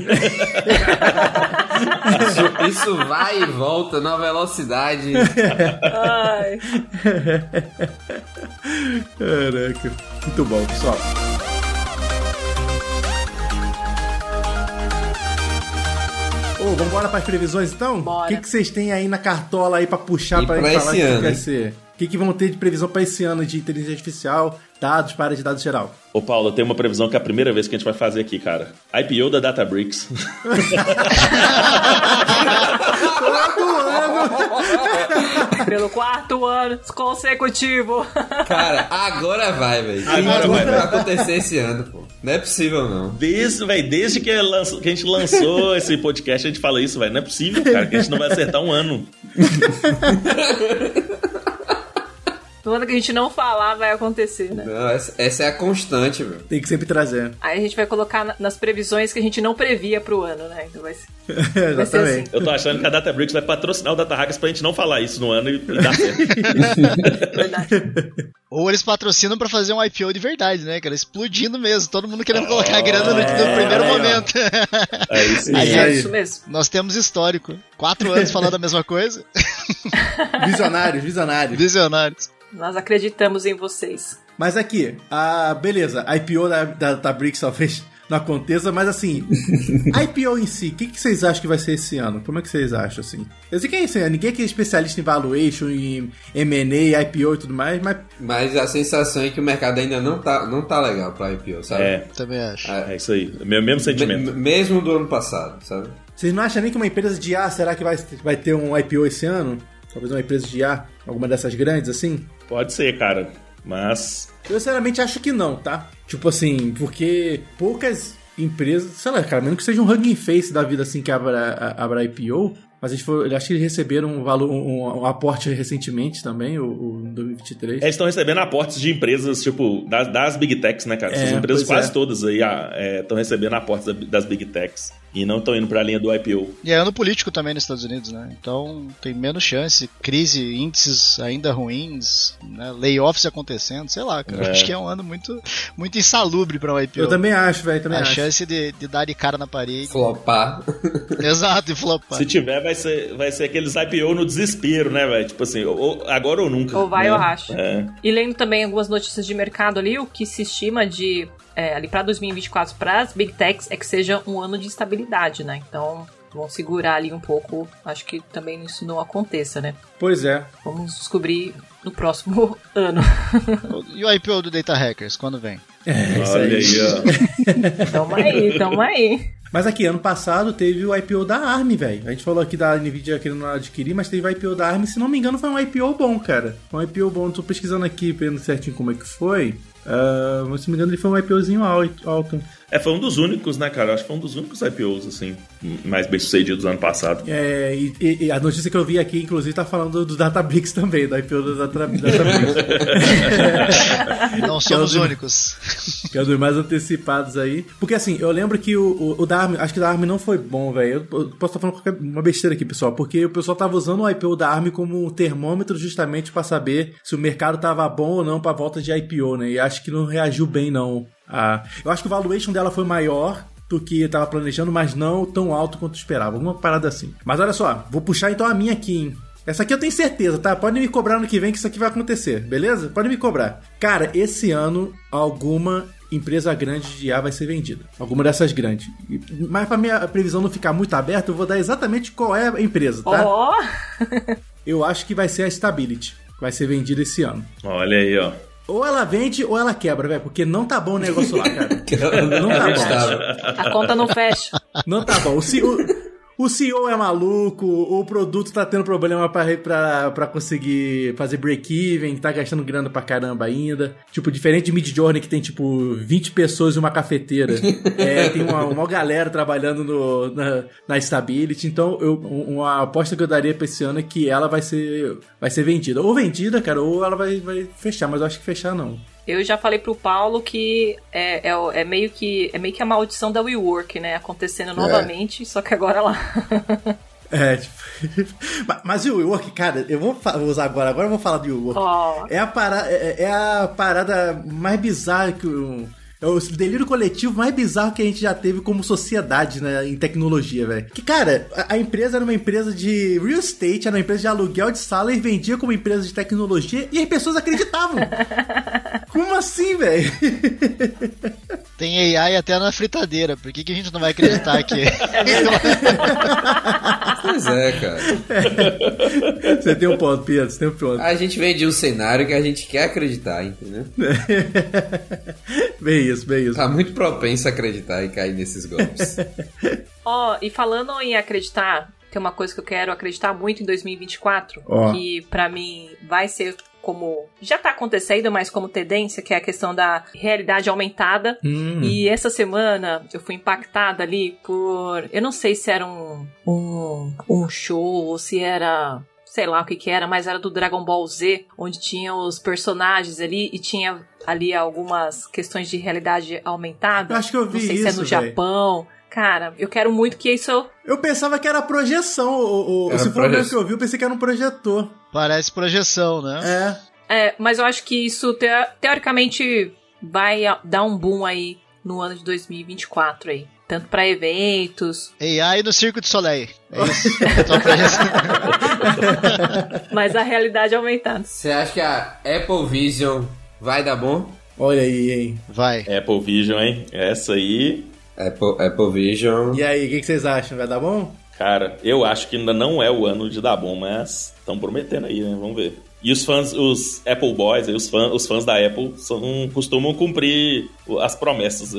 isso, isso vai e volta na velocidade. Ai. Caraca. Muito bom, pessoal. Ô, vamos embora para as previsões então? Bora. O que, que vocês têm aí na cartola aí para puxar E para pra falar esse o que ano, vai hein? ser? O que, que vão ter de previsão para esse ano de inteligência artificial, dados para área de dados geral? Ô, Paulo, tem uma previsão que é a primeira vez que a gente vai fazer aqui, cara. I P O da Databricks. Pelo quarto ano consecutivo. Cara, agora vai, velho. Agora Tudo vai, vai velho. acontecer esse ano, pô. Não é possível, não. Desde, véio, desde que, lançou- que a gente lançou esse podcast, a gente fala isso, velho. Não é possível, cara, que a gente não vai acertar um ano. No ano que a gente não falar, vai acontecer, né? Não, essa, essa é a constante, velho. Tem que sempre trazer. Aí a gente vai colocar na- nas previsões que a gente não previa pro ano, né? Então vai ser, vai ser assim. Exatamente. Eu tô achando que a Databricks vai patrocinar o Data Hackers pra gente não falar isso no ano e, e dar certo. Verdade. Ou eles patrocinam pra fazer um I P O de verdade, né, cara? Explodindo mesmo, todo mundo querendo colocar a grana no, no primeiro aí, ó. momento. É isso Aí, É aí. isso mesmo. Nós temos histórico. Quatro anos falando a mesma coisa. Visionários, visionários. Visionários. Nós acreditamos em vocês. Mas aqui, a, beleza, a I P O da, da Databricks talvez não aconteça, mas assim, a I P O em si, o que, que vocês acham que vai ser esse ano? Como é que vocês acham, assim? Eu sei que é isso, né? Ninguém aqui é especialista em valuation, em M and A, I P O e tudo mais, mas Mas a sensação é que o mercado ainda não tá, não tá legal pra I P O, sabe? É, Também acho. é isso aí. Meu mesmo sentimento. Me- mesmo do ano passado, sabe? vocês não acham nem que uma empresa de I A, será que vai, vai ter um I P O esse ano? Talvez uma empresa de I A, alguma dessas grandes, assim? Pode ser, cara. Mas Eu sinceramente acho que não, tá? Tipo assim, porque poucas empresas, sei lá, cara, mesmo que seja um Hugging Face da vida assim que abra, a- abra I P O, mas a gente foi, eu acho que eles receberam um, valor, um, um aporte recentemente também, o, o dois mil e vinte e três. eles estão recebendo aportes de empresas, tipo, das, das Big Techs, né, cara? É, Essas empresas pois quase é. todas aí estão recebendo aportes da- das Big Techs e não estão indo pra linha do I P O. E é ano político também nos Estados Unidos, né? Então tem menos chance, crise, índices ainda ruins, né? Layoffs acontecendo, sei lá, cara. É. Acho que é um ano muito, muito insalubre pra um I P O. Eu também acho, velho, também A acho. chance de, de dar de cara na parede. Flopar. Exato, e flopar. Se tiver, vai ser, vai ser aqueles I P O no desespero, né, velho? Tipo assim, ou, agora ou nunca. Ou vai eu acho. É. E lendo também algumas notícias de mercado ali, o que se estima de é, ali para dois mil e vinte e quatro para as Big Techs é que seja um ano de estabilidade, né? Então vão segurar ali um pouco. Acho que também isso não aconteça, né? Pois é. Vamos descobrir no próximo ano. E o I P O do Data Hackers, quando vem? É, isso Olha aí. aí, ó. Tamo aí, tamo aí. Mas aqui, ano passado teve o I P O da ARM, velho. A gente falou aqui da NVIDIA querendo adquirir, mas teve o I P O da ARM. Se não me engano, foi um I P O bom, cara. Foi um I P O bom. Tô pesquisando aqui, vendo certinho como é que foi. Uh, mas se não me engano, ele foi um IPOzinho alto. É, foi um dos únicos, né, cara? Acho que foi um dos únicos I P Os, assim, mais bem sucedidos do ano passado. É, e, e, e a notícia que eu vi aqui, inclusive, tá falando do Databricks também, do I P O do Data, Databricks. Não somos os únicos. Que é um dos mais antecipados aí. Porque, assim, eu lembro que o, o, o da ARM, acho que o da ARM não foi bom, velho. Eu, eu posso estar falando qualquer, uma besteira aqui, pessoal, porque o pessoal tava usando o I P O da ARM como um termômetro justamente pra saber se o mercado tava bom ou não pra volta de I P O, né? E acho que não reagiu bem, não. Ah, eu acho que o valuation dela foi maior do que eu tava planejando, mas não tão alto quanto eu esperava. Alguma parada assim. Mas olha só, vou puxar então a minha aqui, hein? Essa aqui eu tenho certeza, tá? Pode me cobrar no que vem que isso aqui vai acontecer, beleza? Pode me cobrar. Cara, esse ano alguma empresa grande de I A vai ser vendida. Alguma dessas grandes. Mas pra minha previsão não ficar muito aberta, eu vou dar exatamente qual é a empresa, tá? Ó! Eu acho que vai ser a Stability. Vai ser vendida esse ano. Olha aí, ó. Ou ela vende ou ela quebra, velho. Porque não tá bom o negócio lá, cara. Não tá bom. A conta não fecha. Não tá bom. O, C- o, o C E O é maluco, o produto tá tendo problema pra, pra, pra conseguir fazer break-even, tá gastando grana pra caramba ainda. Tipo, diferente de Midjourney, que tem, tipo, vinte pessoas e uma cafeteira. É, tem uma, uma galera trabalhando no, na, na Stability. Então, eu, uma aposta que eu daria pra esse ano é que ela vai ser, vai ser vendida. Ou vendida, cara, ou ela vai, vai fechar. Mas eu acho que fechar, não. Eu já falei pro Paulo que é, é, é, meio que é meio que a maldição da WeWork, né? Acontecendo novamente, é. Só que agora lá. É, tipo... Mas o WeWork, cara, eu vou usar agora, agora eu vou falar do WeWork. Oh. É, a parada, é, é a parada mais bizarra que o... É o delírio coletivo mais bizarro que a gente já teve como sociedade, né, em tecnologia, velho. Que, cara, a, a empresa era uma empresa de real estate, era uma empresa de aluguel de sala e vendia como empresa de tecnologia e as pessoas acreditavam. Como assim, velho? Tem A I até na fritadeira, por que, que a gente não vai acreditar aqui? Pois é, cara. Você tem um ponto, Pedro, você tem um ponto. A gente vem de um cenário que a gente quer acreditar, entendeu? Bem isso, bem isso. Tá muito propenso a acreditar e cair nesses golpes. Ó, oh, e falando em acreditar, tem uma coisa que eu quero acreditar muito em dois mil e vinte e quatro, oh. que pra mim vai ser como... Já tá acontecendo, mas como tendência, que é a questão da realidade aumentada. Hum. E essa semana eu fui impactada ali por... Eu não sei se era um, um, um show ou se era... sei lá o que que era, mas era do Dragon Ball Z, onde tinha os personagens ali e tinha ali algumas questões de realidade aumentada. Eu acho que eu vi isso, não sei se é no véio. Japão. Cara, eu quero muito que isso... Eu pensava que era projeção. O, o, se for o mesmo que eu vi, eu pensei que era um projetor. Parece projeção, né? É. É, mas eu acho que isso, te, teoricamente, vai dar um boom aí no ano de dois mil e vinte e quatro aí. Tanto pra eventos... A I no Circo de Soleil. É isso. Mas a realidade aumentada. Você acha que a Apple Vision vai dar bom? Olha aí, hein? Vai. Apple Vision, hein? Essa aí... Apple, Apple Vision... E aí, o que, que vocês acham? Vai dar bom? Cara, eu acho que ainda não é o ano de dar bom, mas estão prometendo aí, né? Vamos ver. E os fãs, os Apple Boys, os fãs, os fãs da Apple são, costumam cumprir as promessas.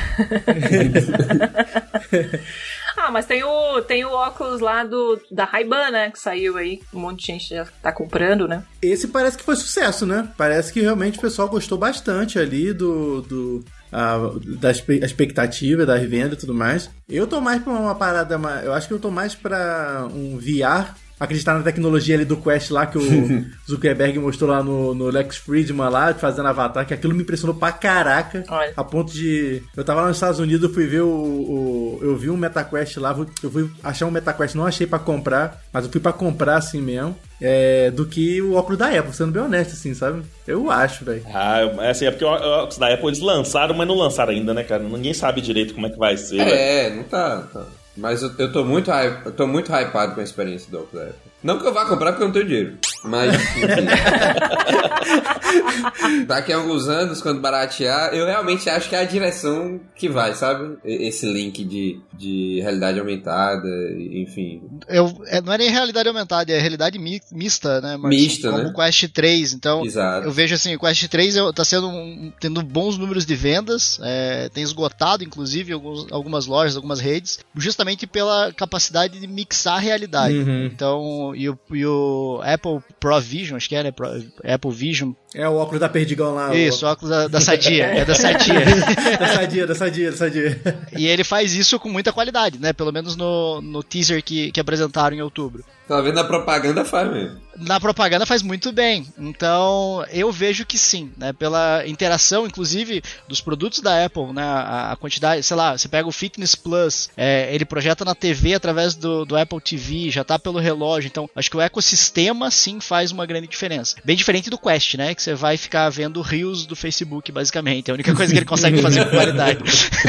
Ah, mas tem o, tem o óculos lá do, da Ray-Ban, né? Que saiu aí. Um monte de gente já tá comprando, né? Esse parece que foi sucesso, né? Parece que realmente o pessoal gostou bastante ali do... do... A, da expectativa, da revenda e tudo mais. Eu tô mais pra uma parada, eu acho que eu tô mais pra um V R, acreditar na tecnologia ali do Quest lá que o Zuckerberg mostrou lá no, no Lex Fridman lá, fazendo Avatar, que aquilo me impressionou pra caraca. Olha. A ponto de... Eu tava lá nos Estados Unidos, eu fui ver o... o eu vi um MetaQuest lá, eu fui achar um MetaQuest, não achei pra comprar, mas eu fui pra comprar assim mesmo. É, do que o óculos da Apple, sendo bem honesto, assim, sabe? Eu acho, velho. Ah, assim, é porque o óculos da Apple eles lançaram, mas não lançaram ainda, né, cara? Ninguém sabe direito como é que vai ser. É, véio. não tá, tá. Mas eu, eu tô muito hype, eu tô muito hypado com a experiência do óculos da Apple. Não que eu vá comprar porque eu não tenho dinheiro. Mas, enfim. Daqui a alguns anos, quando baratear, eu realmente acho que é a direção que vai, sabe? Esse link de, de realidade aumentada, enfim. Eu, é, não é nem realidade aumentada, é realidade mi, mista, né? Marcos? Mista, como né? o Quest três. Então, Exato. Eu vejo assim, o Quest três está sendo um, tendo bons números de vendas, é, tem esgotado, inclusive, alguns, algumas lojas, algumas redes, justamente pela capacidade de mixar a realidade. Uhum. Então, e o, e o Apple Pro Vision, acho que era, Pro, Apple Vision. É o óculos da Perdigão lá. Isso, o óculos da, da Sadia, é da Sadia. da Sadia, da Sadia, da Sadia. E ele faz isso com muita qualidade, né? Pelo menos no, no teaser que, que apresentaram em outubro. Tá vendo? A propaganda faz mesmo. Na propaganda faz muito bem. Então, eu vejo que sim, né? Pela interação, inclusive, dos produtos da Apple, né? A, a quantidade, sei lá, você pega o Fitness Plus, é, ele projeta na T V através do, do Apple T V, já tá pelo relógio. Então, acho que o ecossistema, sim, faz uma grande diferença. Bem diferente do Quest, né? Que você vai ficar vendo reels do Facebook, basicamente. É a única coisa que ele consegue fazer com qualidade.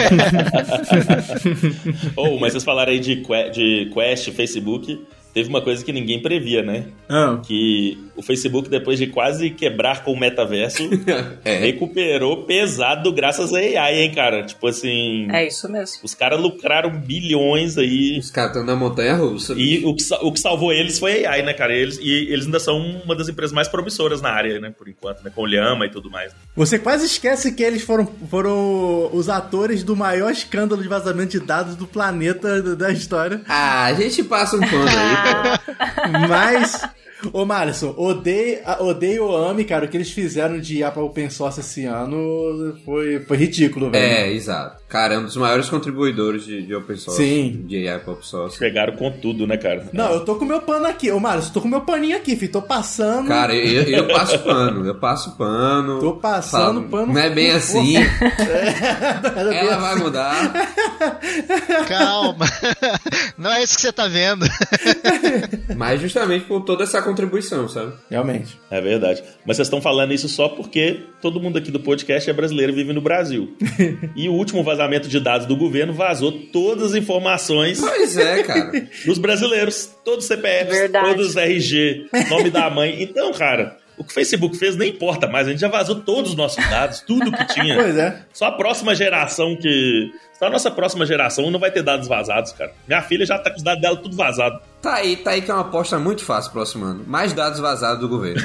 Oh, mas vocês falaram aí de, de Quest, Facebook... Teve uma coisa que ninguém previa, né? Ah. Que o Facebook, depois de quase quebrar com o metaverso, é. recuperou pesado graças a A I, hein, cara? Tipo assim... É isso mesmo. Os caras lucraram bilhões aí. Os caras estão na montanha-russa. E o que, o que salvou eles foi a AI, né, cara? Eles, e eles ainda são uma das empresas mais promissoras na área, né? Por enquanto, né? Com o Llama e tudo mais. Você quase esquece que eles foram, foram os atores do maior escândalo de vazamento de dados do planeta da história. Ah, a gente passa um pano aí. Mas, ô Malisson, odeio, odeio ou ame, cara, o que eles fizeram de Apple Open Source esse ano foi, foi ridículo, velho. É, exato. Cara, é um dos maiores contribuidores de, de Open Source. Sim. De Apple Open Source. Pegaram com tudo, né, cara? Não, eu tô com meu pano aqui. Ô, Malisson, tô com meu paninho aqui, filho. Tô passando... Cara, eu, eu passo pano. Eu passo pano. Tô passando falo, pano. Não é bem assim. É, Ela vai mudar. Calma. Não é isso que você tá vendo. Mas justamente por toda essa contribuição, sabe? Realmente. É verdade. Mas vocês estão falando isso só porque todo mundo aqui do podcast é brasileiro e vive no Brasil. E o último vazamento de dados do governo vazou todas as informações... Pois é, cara. Dos brasileiros. Todos os C P Fs, Verdade. todos os R G, nome da mãe. Então, cara... O que o Facebook fez nem importa mais, a gente já vazou todos os nossos dados, tudo que tinha. Pois é. Só a próxima geração que... Só a nossa próxima geração não vai ter dados vazados, cara. Minha filha já tá com os dados dela tudo vazado. Tá aí, tá aí que é uma aposta muito fácil próximo ano. Mais dados vazados do governo.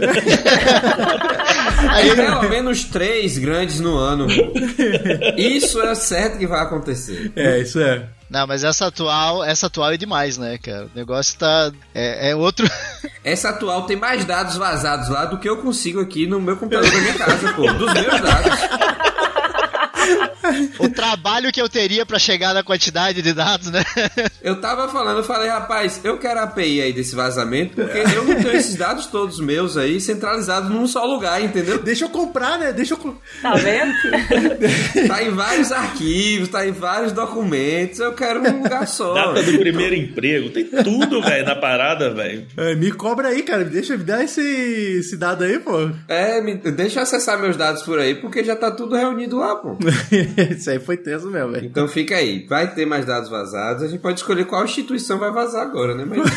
Aí pelo menos três grandes no ano. Isso é certo que vai acontecer. É, isso é. Não, mas essa atual, essa atual é demais, né, cara? O negócio tá... É, é outro... Essa atual tem mais dados vazados lá do que eu consigo aqui no meu computador da minha casa, pô. Dos meus dados. O trabalho que eu teria pra chegar na quantidade de dados, né? Eu tava falando, eu falei, rapaz, eu quero a A P I aí desse vazamento, porque eu não tenho esses dados todos meus aí centralizados num só lugar, entendeu? Deixa eu comprar, né? Deixa eu... Tá vendo? Tá em vários arquivos, tá em vários documentos, eu quero um lugar só. Data do primeiro emprego, tem tudo, velho, na parada, velho. É, me cobra aí, cara. Deixa me dar esse, esse dado aí, pô. É, me, deixa eu acessar meus dados por aí, porque já tá tudo reunido lá, pô. Isso aí foi tenso mesmo, velho. Então fica aí, vai ter mais dados vazados, a gente pode escolher qual instituição vai vazar agora, né? Mas,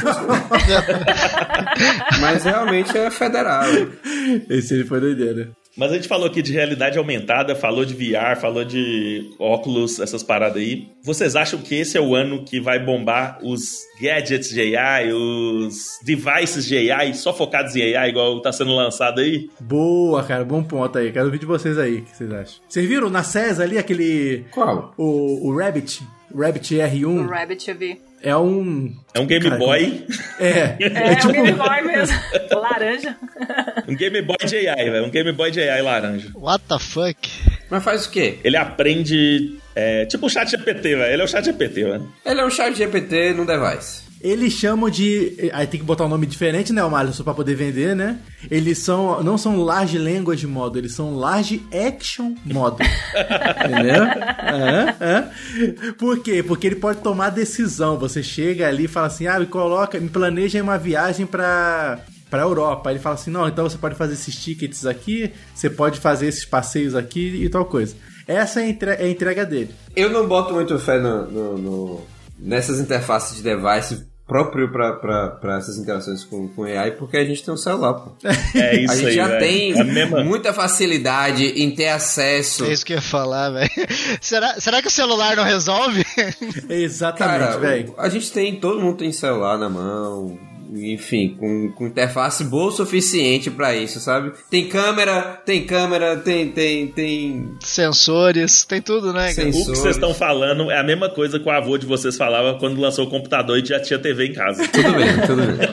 Mas realmente é federal. Esse aí foi doideira. Mas a gente falou aqui de realidade aumentada, falou de V R, falou de óculos, essas paradas aí. Vocês acham que esse é o ano que vai bombar os gadgets de A I, os devices de A I, só focados em A I, igual tá sendo lançado aí? Boa, cara, bom ponto aí. Quero ouvir de vocês aí, o que vocês acham? Vocês viram na C E S ali aquele... Qual? O, o Rabbit, o Rabbit R um. O Rabbit eu vi. É um... É um Game Cara, Boy. É. É, é um Game Boy mesmo. Laranja. Um Game Boy de A I, velho. Um Game Boy de A I laranja. What the fuck? Mas faz o quê? Ele aprende... É, tipo o chat G P T, velho. Ele é o chat G P T, velho. Ele é um chat G P T num device. Eles chamam de... Aí tem que botar um nome diferente, né, o Malisson, pra poder vender, né? Eles são... Não são Large Language Model, eles são Large Action Model. Entendeu? É, é. Por quê? Porque ele pode tomar decisão. Você chega ali e fala assim, ah, me coloca... Me planeja uma viagem pra... pra Europa. Aí ele fala assim, não, então você pode fazer esses tickets aqui, você pode fazer esses passeios aqui e tal coisa. Essa é a, entre... é a entrega dele. Eu não boto muito fé no, no, no... nessas interfaces de device próprio pra, pra, pra essas interações com, com A I, porque a gente tem um celular, pô. É isso aí, A gente já véio. tem a mesma... muita facilidade em ter acesso. É isso que eu ia falar, velho. Será, será que o celular não resolve? Exatamente, velho. A gente tem, todo mundo tem celular na mão, enfim, com, com interface boa o suficiente pra isso, sabe? Tem câmera, tem câmera, tem, tem, tem... Sensores, tem tudo, né? Sensores. O que vocês estão falando é a mesma coisa que o avô de vocês falava quando lançou o computador e já tinha T V em casa. Tudo bem, tudo bem.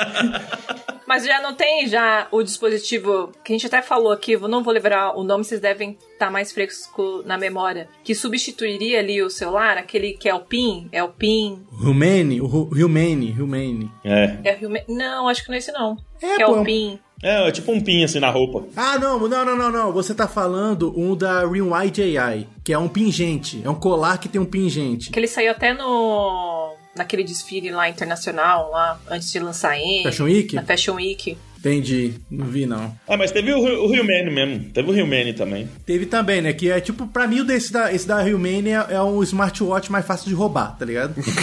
Mas já não tem já o dispositivo, que a gente até falou aqui, eu não vou lembrar o nome, vocês devem estar mais fresco na memória, que substituiria ali o celular, aquele que é o PIN, é o PIN... Humane, o Humane, Humane. É. É o Humane, não, acho que não é esse não, É, que é pô. o PIN... É, é tipo um pin assim na roupa. Ah, não, não, não, não, não. Você tá falando um da Rewind A I, que é um pingente. É um colar que tem um pingente. Que ele saiu até no... naquele desfile lá internacional, lá, antes de lançar ele. Fashion Week? Na Fashion Week. Entendi, não vi não. Ah, mas teve o, o Humane mesmo. Teve o Humane também. Teve também, né? Que é tipo, pra mim, esse da, esse da Humane é, é um smartwatch mais fácil de roubar, tá ligado? Porque,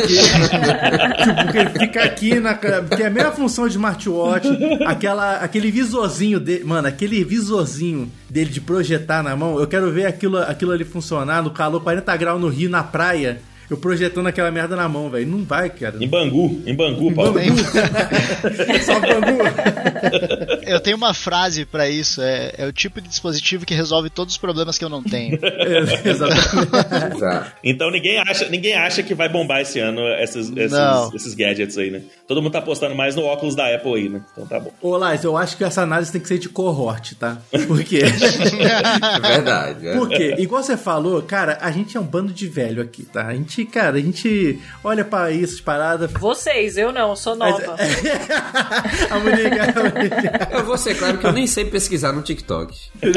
tipo, porque ele fica aqui na. Porque é a mesma função de smartwatch, aquela, aquele visorzinho dele. Mano, aquele visorzinho dele de projetar na mão. Eu quero ver aquilo, aquilo ali funcionar no calor quarenta graus no Rio, na praia. Eu projetando aquela merda na mão, velho. Não vai, cara. Em Bangu, em Bangu, Paulo. Só Bangu. Eu tenho uma frase pra isso, é, é o tipo de dispositivo que resolve todos os problemas que eu não tenho. É, exatamente. Exato. Então ninguém acha, ninguém acha que vai bombar esse ano esses, esses, esses gadgets aí, né? Todo mundo tá apostando mais no óculos da Apple aí, né? Então tá bom. Ô, Lais, eu acho que essa análise tem que ser de cohort, tá? Por quê? É verdade. É. Por quê? Igual você falou, cara, a gente é um bando de velho aqui, tá? A gente, cara, a gente olha pra isso, paradas. Vocês, eu não, eu sou nova. A Monica, a Monica. Eu vou ser claro que eu nem sei pesquisar no TikTok.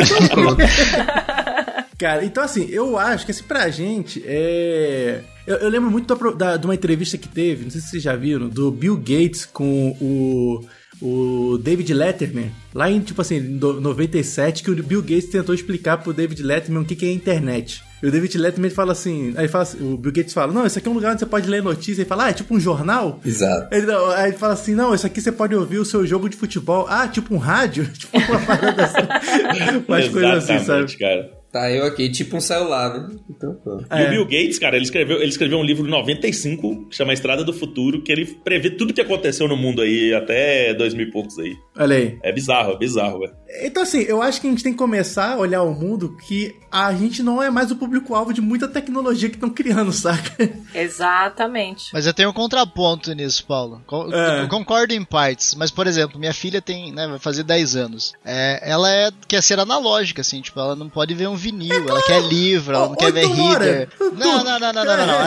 Cara, então assim, eu acho que assim, pra gente, é... Eu, eu lembro muito da, da, de uma entrevista que teve, não sei se vocês já viram, do Bill Gates com o... o David Letterman, lá em, tipo assim, noventa e sete, que o Bill Gates tentou explicar pro David Letterman o que, que é a internet. E o David Letterman fala assim, aí fala assim, o Bill Gates fala, não, isso aqui é um lugar onde você pode ler notícia. Ele fala, ah, é tipo um jornal? Exato. Ele, aí ele fala assim, não, isso aqui você pode ouvir o seu jogo de futebol. Ah, tipo um rádio? Tipo uma parada assim. Umas coisas assim, sabe? Cara. Tá eu aqui, tipo um celular, né? Então, pô. E é. o Bill Gates, cara, ele escreveu, ele escreveu um livro em noventa e cinco, que chama Estrada do Futuro, que ele prevê tudo que aconteceu no mundo aí até dois mil e poucos aí. Olha aí. É bizarro, é bizarro, velho. Então assim, eu acho que a gente tem que começar a olhar o mundo que a gente não é mais o público-alvo de muita tecnologia que estão criando, saca? Exatamente. Mas eu tenho um contraponto nisso, Paulo. Com, é. Eu concordo em partes, mas, por exemplo, minha filha tem, né, vai fazer dez anos. É, ela é, quer ser analógica, assim, tipo, ela não pode ver um vinil, é claro. Ela quer livro, ela não quer ver reader. Não, não, não, não, não, não, não.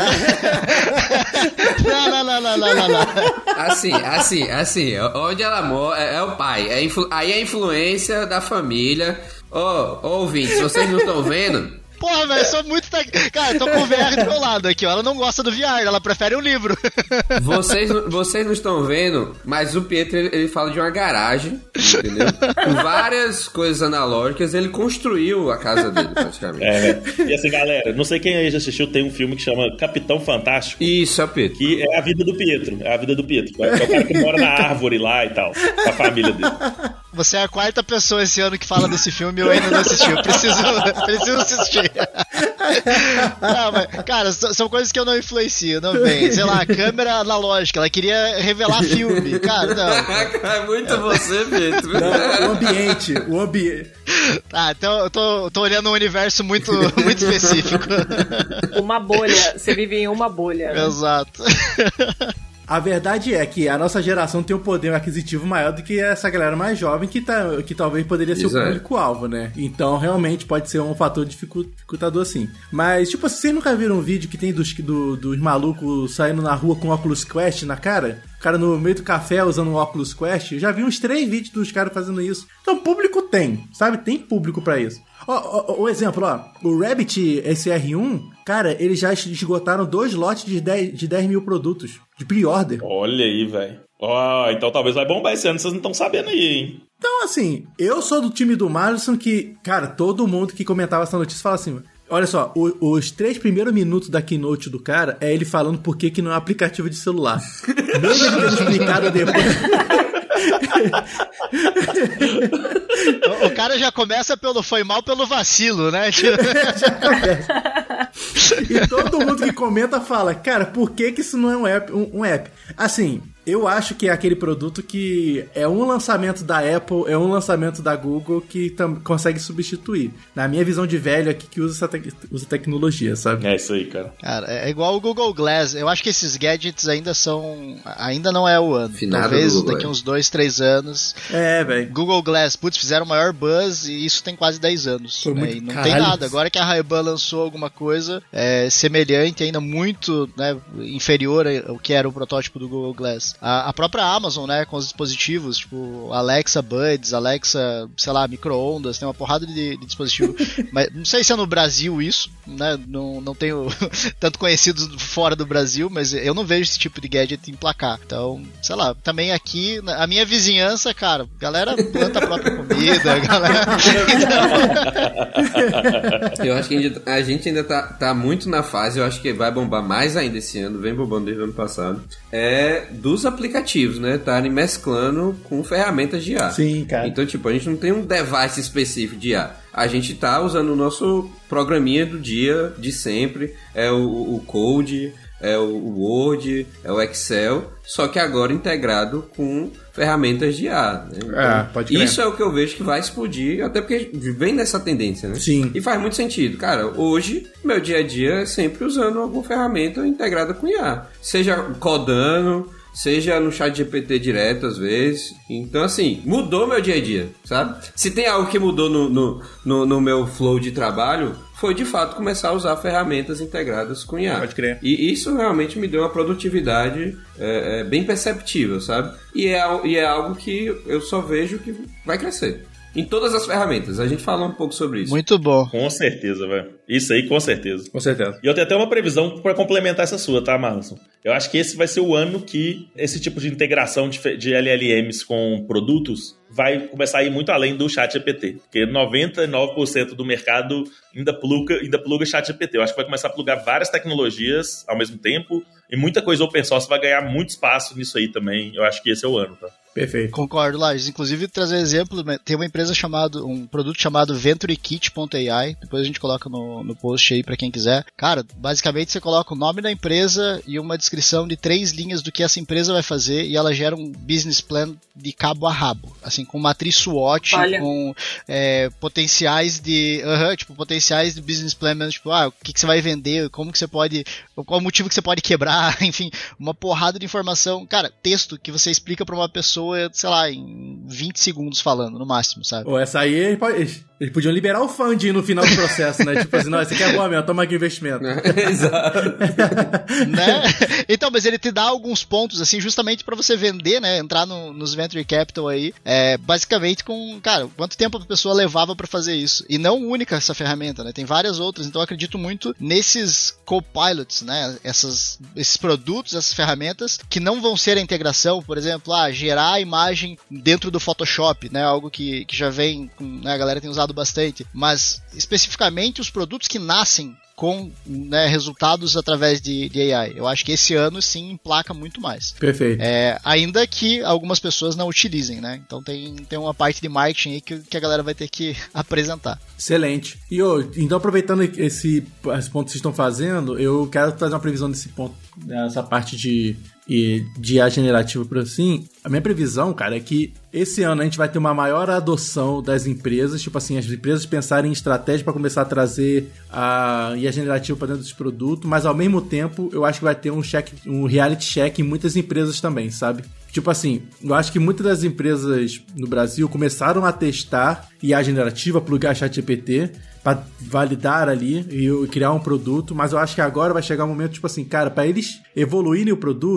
Não, não, não, não, não, não, não. Assim, assim, assim, onde ela mora, é, é o pai. É influ, aí é a influência da família. Ô, oh, ouvintes, vocês não estão vendo? Porra, velho, eu sou muito... Tec... Cara, eu tô com o V R do meu lado aqui, ó. Ela não gosta do V R, ela prefere um livro. Vocês, vocês não estão vendo, mas o Pietro, ele, ele fala de uma garagem, entendeu? Com várias coisas analógicas, ele construiu a casa dele, praticamente. É, e assim, galera, não sei quem aí já assistiu, tem um filme que chama Capitão Fantástico. Isso, é o Pietro. Que é a vida do Pietro, é a vida do Pietro. É o cara que mora na árvore lá e tal, com a família dele. Você é a quarta pessoa esse ano que fala desse filme e eu ainda não assisti. Eu preciso, preciso assistir. Não, mas, cara, são coisas que eu não influencio, não vem. Sei lá, câmera analógica, ela queria revelar filme. Cara, não. É muito você, Pedro. Não, o ambiente, o ambiente. Ah, então eu tô, tô olhando um universo muito, muito específico. Uma bolha, você vive em uma bolha. Exato. A verdade é que a nossa geração tem um poder aquisitivo maior do que essa galera mais jovem que, tá, que talvez poderia ser Isso o público-alvo, né? Então, realmente, pode ser um fator dificultador, assim. Mas, tipo, vocês nunca viram um vídeo que tem dos, do, dos malucos saindo na rua com óculos Quest na cara? O cara no meio do café usando um óculos Quest? Eu já vi uns três vídeos dos caras fazendo isso. Então, público tem, sabe? Tem público pra isso. Ó, o exemplo, ó. O Rabbit S R um, cara, eles já esgotaram dois lotes de dez, de dez mil produtos. De pre-order. Olha aí, velho. Ó, então talvez vai bombar esse ano, vocês não estão sabendo aí, hein? Então, assim, eu sou do time do Madison que, cara, todo mundo que comentava essa notícia fala assim, Olha só, o, os três primeiros minutos da keynote do cara é ele falando por que que não é um aplicativo de celular. Mesmo ele tendo explicado depois... o, o cara já começa pelo foi mal pelo vacilo, né? Já começa. E todo mundo que comenta fala, cara, por que que isso não é um app? Um, um app? Assim, eu acho que é aquele produto que é um lançamento da Apple, é um lançamento da Google que tam- consegue substituir. Na minha visão de velho aqui que usa essa te- usa tecnologia, sabe? É isso aí, cara. Cara, é igual o Google Glass. Eu acho que esses gadgets ainda são... Ainda não é o ano. Finado Talvez Google, daqui é. uns dois, três anos. É, velho. Google Glass, putz, fizeram o maior buzz e isso tem quase dez anos. Foi Né? muito E não caralho. tem nada. Agora que a Ray-Ban lançou alguma coisa é, semelhante, ainda muito, né, inferior ao que era o protótipo do Google Glass. A, a própria Amazon, né, com os dispositivos, tipo Alexa Buds, Alexa, sei lá, micro-ondas, tem uma porrada de, de dispositivo. Mas não sei se é no Brasil isso, né, não, não tenho tanto conhecidos fora do Brasil, mas eu não vejo esse tipo de gadget emplacar. Então, sei lá, também aqui, a minha vizinhança, cara, galera planta a própria comida, galera... Eu acho que a gente, a gente ainda tá, tá muito na fase, eu acho que vai bombar mais ainda esse ano, vem bombando desde o ano passado, é dos aplicativos, né? Estarem mesclando com ferramentas de I A. Sim, cara. Então, tipo, a gente não tem um device específico de I A. A gente tá usando o nosso programinha do dia, de sempre, é o, o Code, é o Word, é o Excel, só que agora integrado com ferramentas de I A. Né? Então, É, pode crer. isso é o que eu vejo que vai explodir, até porque vem nessa tendência, né? Sim. E faz muito sentido. Cara, hoje, meu dia a dia é sempre usando alguma ferramenta integrada com I A. Seja codando, seja no chat G P T direto, às vezes. Então, assim, mudou meu dia a dia, sabe? Se tem algo que mudou no, no, no, no meu flow de trabalho, foi de fato começar a usar ferramentas integradas com I A. Pode crer. E isso realmente me deu uma produtividade é, é, bem perceptível, sabe? E é, e é algo que eu só vejo que vai crescer. Em todas as ferramentas. A gente fala um pouco sobre isso. Muito bom. Com certeza, velho. Isso aí, com certeza. Com certeza. E eu tenho até uma previsão pra complementar essa sua, tá, Marlon? Eu acho que esse vai ser o ano que esse tipo de integração de, fe- de L L Ms com produtos vai começar a ir muito além do chat G P T. Porque noventa e nove por cento do mercado ainda pluga, ainda pluga chat G P T. Eu acho que vai começar a plugar várias tecnologias ao mesmo tempo e muita coisa open source vai ganhar muito espaço nisso aí também. Eu acho que esse é o ano, tá? Perfeito. Concordo, Lages. Inclusive, trazer exemplo, tem uma empresa chamada, um produto chamado VentureKit ponto A I, depois a gente coloca no, no post aí pra quem quiser. Cara, basicamente você coloca o nome da empresa e uma descrição de três linhas do que essa empresa vai fazer e ela gera um business plan de cabo a rabo, assim, com matriz SWOT, Olha. com é, potenciais de, uh-huh, tipo, potenciais de business plan, mesmo, tipo, ah, o que, que você vai vender, como que você pode, qual o motivo que você pode quebrar, enfim, uma porrada de informação, cara, texto que você explica pra uma pessoa, sei lá, em vinte segundos falando, no máximo, sabe? Ou essa aí, eles, pode- eles- eles podiam liberar o funding no final do processo, né? Tipo assim, não, esse aqui é boa mesmo, toma aqui o investimento. Exato. Né? Então, mas ele te dá alguns pontos, assim, justamente pra você vender, né? Entrar no, nos Venture Capital aí, é, basicamente com, cara, quanto tempo a pessoa levava pra fazer isso. E não única essa ferramenta, né? Tem várias outras, então eu acredito muito nesses copilots, né? Essas, esses produtos, essas ferramentas, que não vão ser a integração, por exemplo, ah, gerar a imagem dentro do Photoshop, né? Algo que, que já vem, com, né? A galera tem usado bastante, mas especificamente os produtos que nascem com, né, resultados através de, de A I. Eu acho que esse ano sim emplaca muito mais. Perfeito. É, ainda que algumas pessoas não utilizem, né? Então tem, tem uma parte de marketing aí que, que a galera vai ter que apresentar. Excelente. E ô, então, aproveitando esse, esse ponto que vocês estão fazendo, eu quero trazer uma previsão desse ponto, dessa parte de, e- de I A generativa por assim. A minha previsão, cara, é que esse ano a gente vai ter uma maior adoção das empresas, tipo assim, as empresas pensarem em estratégia para começar a trazer a I A generativa para dentro dos produtos, mas ao mesmo tempo eu acho que vai ter um check, um reality check em muitas empresas também, sabe? Tipo assim, eu acho que muitas das empresas no Brasil começaram a testar I A generativa, plugar chat G P T para validar ali e criar um produto, mas eu acho que agora vai chegar um momento, tipo assim, cara, para eles evoluírem o produto,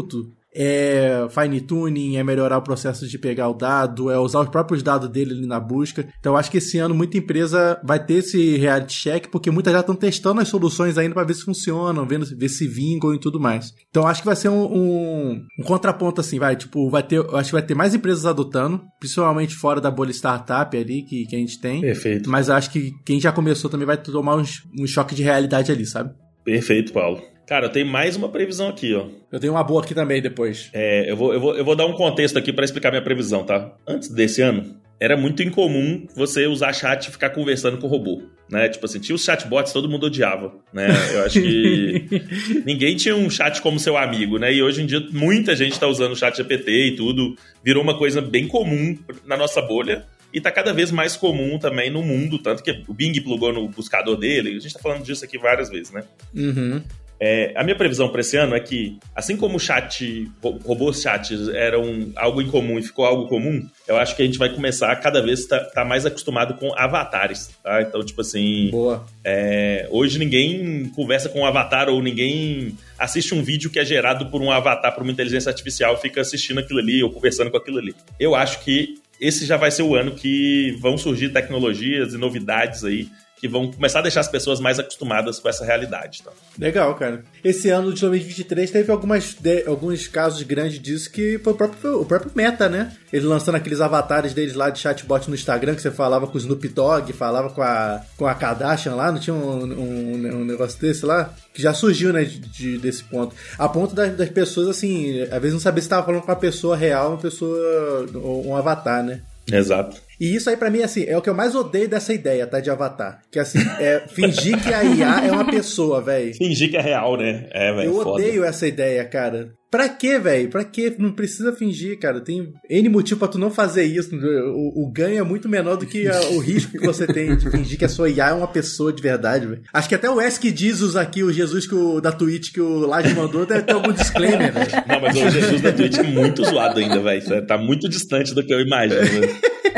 é fine tuning, é melhorar o processo de pegar o dado, é usar os próprios dados dele ali na busca. Então eu acho que esse ano muita empresa vai ter esse reality check, porque muitas já estão testando as soluções ainda para ver se funcionam, vendo, ver se vingam e tudo mais. Então eu acho que vai ser um, um, um contraponto assim, vai, tipo, vai ter, eu acho que vai ter mais empresas adotando, principalmente fora da bolha startup ali que, que a gente tem. Perfeito. Mas eu acho que quem já começou também vai tomar um, um choque de realidade ali, sabe? Perfeito, Paulo. Cara, eu tenho mais uma previsão aqui, ó. Eu tenho uma boa aqui também depois. É, eu vou, eu vou, eu vou dar um contexto aqui para explicar minha previsão, tá? Antes desse ano, era muito incomum você usar chat e ficar conversando com o robô, né? Tipo assim, tinha os chatbots, todo mundo odiava, né? Eu acho que ninguém tinha um chat como seu amigo, né? E hoje em dia muita gente tá usando o chat G P T e tudo. Virou uma coisa bem comum na nossa bolha. E tá cada vez mais comum também no mundo, tanto que o Bing plugou no buscador dele. A gente tá falando disso aqui várias vezes, né? Uhum. É, a minha previsão para esse ano é que, assim como o chat, robôs chats eram algo incomum e ficou algo comum, eu acho que a gente vai começar a cada vez estar tá, tá mais acostumado com avatares, tá? Então, tipo assim, Boa. É, hoje ninguém conversa com um avatar ou ninguém assiste um vídeo que é gerado por um avatar, por uma inteligência artificial e fica assistindo aquilo ali ou conversando com aquilo ali. Eu acho que esse já vai ser o ano que vão surgir tecnologias e novidades aí que vão começar a deixar as pessoas mais acostumadas com essa realidade. Tá? Legal, cara. Esse ano de dois mil e vinte e três teve algumas de, alguns casos grandes disso que foi o próprio, o próprio Meta, né? Ele lançando aqueles avatares deles lá de chatbot no Instagram, que você falava com o Snoop Dogg, falava com a, com a Kardashian lá, não tinha um, um, um negócio desse lá? Que já surgiu, né, de, de, desse ponto. A ponto das, das pessoas, assim, às vezes não saber se estava falando com uma pessoa real, uma pessoa, um avatar, né? Exato. E isso aí pra mim, assim, é o que eu mais odeio dessa ideia, tá, de avatar. Que, assim, é fingir que a I A é uma pessoa, velho. Fingir que é real, né? É, velho. Eu foda. odeio essa ideia, cara. Pra quê, velho? Pra quê? Não precisa fingir, cara. Tem N motivo pra tu não fazer isso. O, o ganho é muito menor do que a, o risco que você tem de fingir que a sua I A é uma pessoa de verdade, velho. Acho que até o Ask Jesus aqui, o Jesus que o, da Twitch que o Laje mandou, deve ter algum disclaimer, velho. Não, mas o Jesus da Twitch é muito zoado ainda, velho. Tá muito distante do que eu imagino, velho.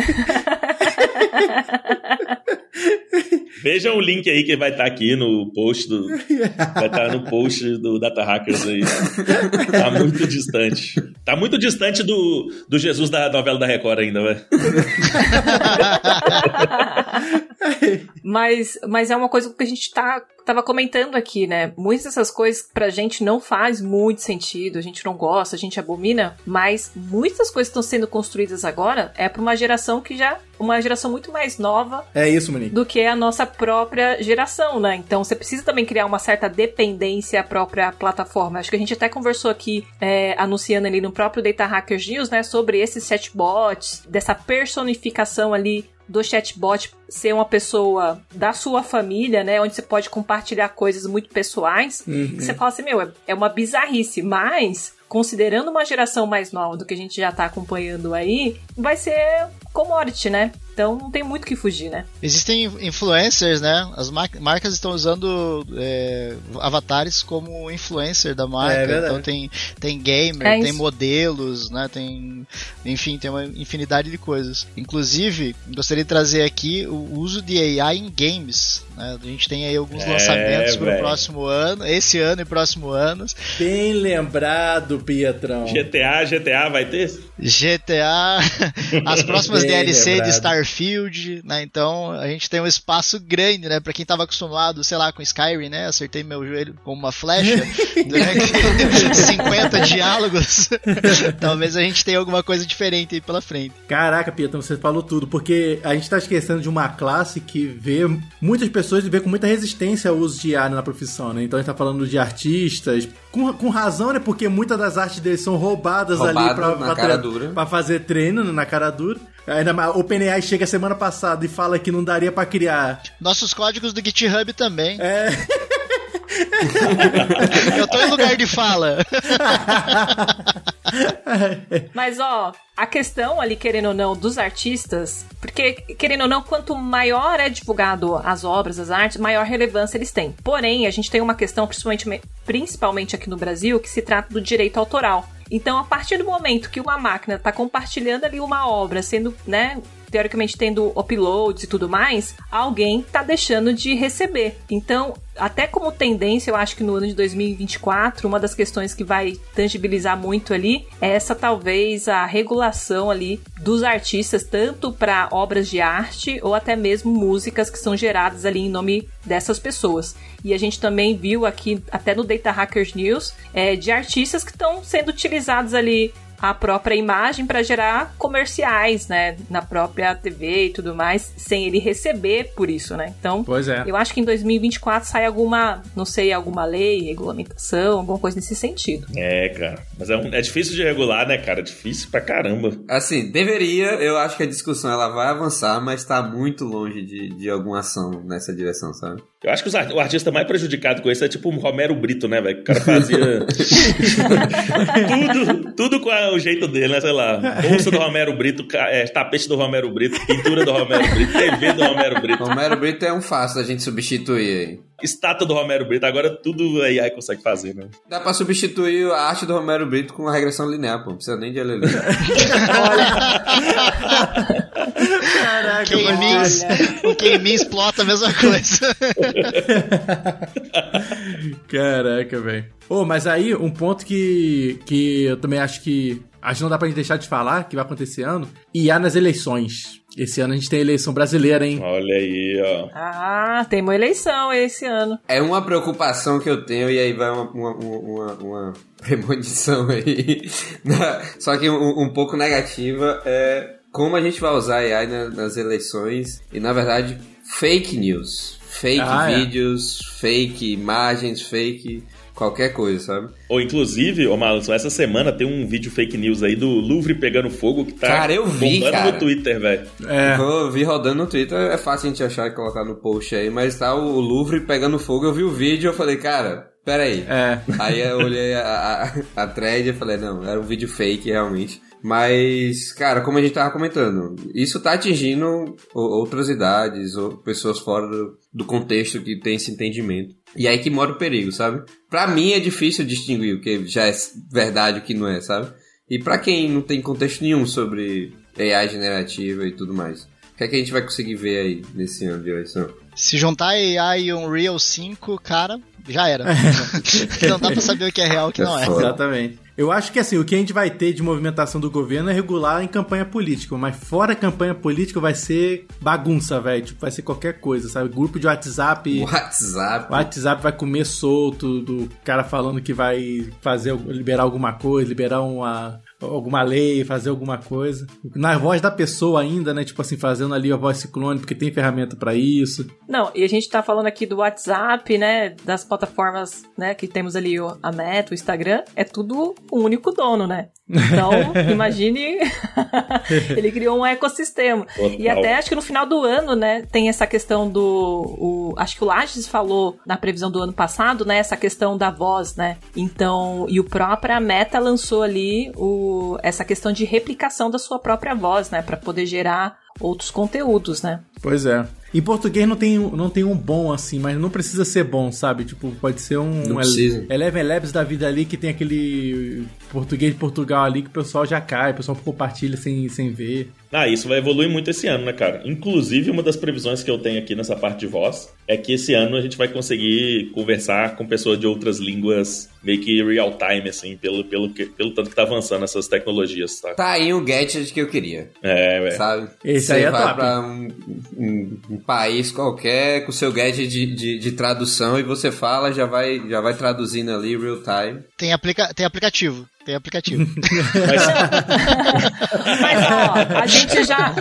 Vejam o link aí que vai estar tá aqui no post do. Vai estar tá no post do Data Hackers aí. Tá muito distante. Tá muito distante do, do Jesus da novela da Record ainda, velho. mas, mas é uma coisa que a gente tá, tava comentando aqui, né? Muitas dessas coisas pra gente não faz muito sentido, a gente não gosta, a gente abomina, mas muitas coisas que estão sendo construídas agora é pra uma geração que já... uma geração muito mais nova é isso, Monique, do que a nossa própria geração, né? Então você precisa também criar uma certa dependência à própria plataforma. Acho que a gente até conversou aqui, é, anunciando ali no próprio Data Hackers News, né? Sobre esses chatbots, dessa personificação ali do chatbot ser uma pessoa da sua família, né? Onde você pode compartilhar coisas muito pessoais. Uhum. E você fala assim, meu, é, é uma bizarrice, mas... considerando uma geração mais nova do que a gente já tá acompanhando aí, vai ser commodity, né? Então não tem muito o que fugir, né? Existem influencers, né? As mar- marcas estão usando é, avatares como influencer da marca. É, então tem, tem gamer, é tem modelos, né? Tem, enfim, tem uma infinidade de coisas. Inclusive, gostaria de trazer aqui o uso de A I em games. Né? A gente tem aí alguns é, lançamentos para o próximo ano, esse ano e próximo ano. Bem lembrado, Pietrão. G T A, G T A vai ter? G T A, as próximas D L C lembrado. De Starfield, né? Então a gente tem um espaço grande, né? Pra quem tava acostumado, sei lá, com Skyrim, né? Acertei meu joelho com uma flecha durante cinquenta diálogos. Talvez a gente tenha alguma coisa diferente aí pela frente. Caraca, Pietrão, você falou tudo, porque a gente tá esquecendo de uma classe que vê muitas pessoas vê com muita resistência ao uso de I A na profissão, né? Então a gente tá falando de artistas, com, com razão, né? Porque muitas das artes deles são roubadas Roubado ali pra, pra, pra, tre- pra fazer treino na cara dura. Ainda mais, o OpenAI chega semana passada e fala que não daria pra criar. Nossos códigos do GitHub também. É. Eu tô em lugar de fala. Mas, ó, a questão ali, querendo ou não, dos artistas, porque, querendo ou não, quanto maior é divulgado as obras, as artes, maior relevância eles têm. Porém, a gente tem uma questão, principalmente, principalmente aqui no Brasil, que se trata do direito autoral. Então, a partir do momento que uma máquina está compartilhando ali uma obra, sendo, né, teoricamente tendo uploads e tudo mais, alguém tá deixando de receber. Então, até como tendência, eu acho que no ano de dois mil e vinte e quatro, uma das questões que vai tangibilizar muito ali é essa, talvez, a regulação ali dos artistas, tanto para obras de arte ou até mesmo músicas que são geradas ali em nome dessas pessoas. E a gente também viu aqui, até no Data Hackers News, é, de artistas que estão sendo utilizados ali a própria imagem para gerar comerciais, né, na própria T V e tudo mais, sem ele receber por isso, né? Então, pois é. Eu acho que em dois mil e vinte e quatro sai alguma, não sei, alguma lei, regulamentação, alguma coisa nesse sentido. É, cara. Mas é, um, é difícil de regular, né, cara? Difícil pra caramba. Assim, deveria, eu acho que a discussão ela vai avançar, mas tá muito longe de, de alguma ação nessa direção, sabe? Eu acho que os, o artista mais prejudicado com isso é tipo o Romero Brito, né, velho? O cara fazia tudo, tudo com a, o jeito dele, né? Sei lá, bolsa do Romero Brito, é, tapete do Romero Brito, pintura do Romero Brito, T V do Romero Brito. Romero Brito é um fácil da gente substituir aí. Estátua do Romero Brito, agora tudo a A I consegue fazer, né? Dá pra substituir a arte do Romero Brito com a regressão linear, pô. Não precisa nem de L L. Caraca, o K-Me explota a mesma coisa. Caraca, velho. Ô, oh, mas aí, um ponto que, que eu também acho que acho que não dá pra gente deixar de falar, que vai acontecer esse ano, I A nas eleições. Esse ano a gente tem eleição brasileira, hein? Olha aí, ó. Ah, tem uma eleição esse ano. É uma preocupação que eu tenho, e aí vai uma, uma, uma, uma premonição aí. Só que um, um pouco negativa é como a gente vai usar a I A nas eleições e, na verdade, fake news. Fake ah, vídeos, é. fake imagens, fake qualquer coisa, sabe? Ou, inclusive, ô Maluco, essa semana tem um vídeo fake news aí do Louvre pegando fogo que tá cara, eu vi, bombando cara. no Twitter, velho. É. Eu vi rodando no Twitter, é fácil a gente achar e colocar no post aí, mas tá o Louvre pegando fogo, eu vi o vídeo e eu falei, cara, pera aí. É. Aí eu olhei a, a, a thread e falei, não, era um vídeo fake realmente. Mas, cara, como a gente tava comentando, isso tá atingindo outras idades, ou pessoas fora do, do contexto que tem esse entendimento. E aí que mora o perigo, sabe? Pra mim é difícil distinguir o que já é verdade e o que não é, sabe? E pra quem não tem contexto nenhum sobre A I generativa e tudo mais, o que é que a gente vai conseguir ver aí nesse ano de eleição? Se juntar A I e Unreal cinco, cara, já era. Não dá pra saber o que é real e o que não é. Exatamente. Eu acho que assim, o que a gente vai ter de movimentação do governo é regular em campanha política, mas fora campanha política vai ser bagunça, velho. Tipo, vai ser qualquer coisa, sabe? Grupo de WhatsApp. WhatsApp. O WhatsApp vai comer solto, do cara falando que vai fazer, liberar alguma coisa, liberar uma, alguma lei, fazer alguma coisa. Na voz da pessoa ainda, né? Tipo assim, fazendo ali a voz ciclone, porque tem ferramenta pra isso. Não, e a gente tá falando aqui do WhatsApp, né? Das plataformas, né? Que temos ali a Meta, o Instagram. É tudo um único dono, né? Então, imagine... Ele criou um ecossistema. Total. E até acho que no final do ano, né? Tem essa questão do... O, acho que o Lages falou na previsão do ano passado, né? Essa questão da voz, né? Então, e o própria Meta lançou ali o, essa questão de replicação da sua própria voz, né? Pra poder gerar outros conteúdos, né? Pois é. Em português não tem, não tem um bom assim, mas não precisa ser bom, sabe? Tipo, pode ser um... Não precisa. Eleven Labs da vida ali que tem aquele português de Portugal ali que o pessoal já cai, o pessoal compartilha sem, sem ver. Ah, isso vai evoluir muito esse ano, né, cara? Inclusive, uma das previsões que eu tenho aqui nessa parte de voz é que esse ano a gente vai conseguir conversar com pessoas de outras línguas meio que real time, assim, pelo, pelo, que, pelo tanto que tá avançando essas tecnologias, tá? Tá aí um gadget que eu queria. É, velho. Sabe? Esse Você aí é vai top. pra um, um, um país qualquer com o seu gadget de, de, de tradução e você fala, já vai, já vai traduzindo ali real time. Tem, aplica- tem aplicativo. Tem aplicativo. Mas... Mas, ó, a gente já...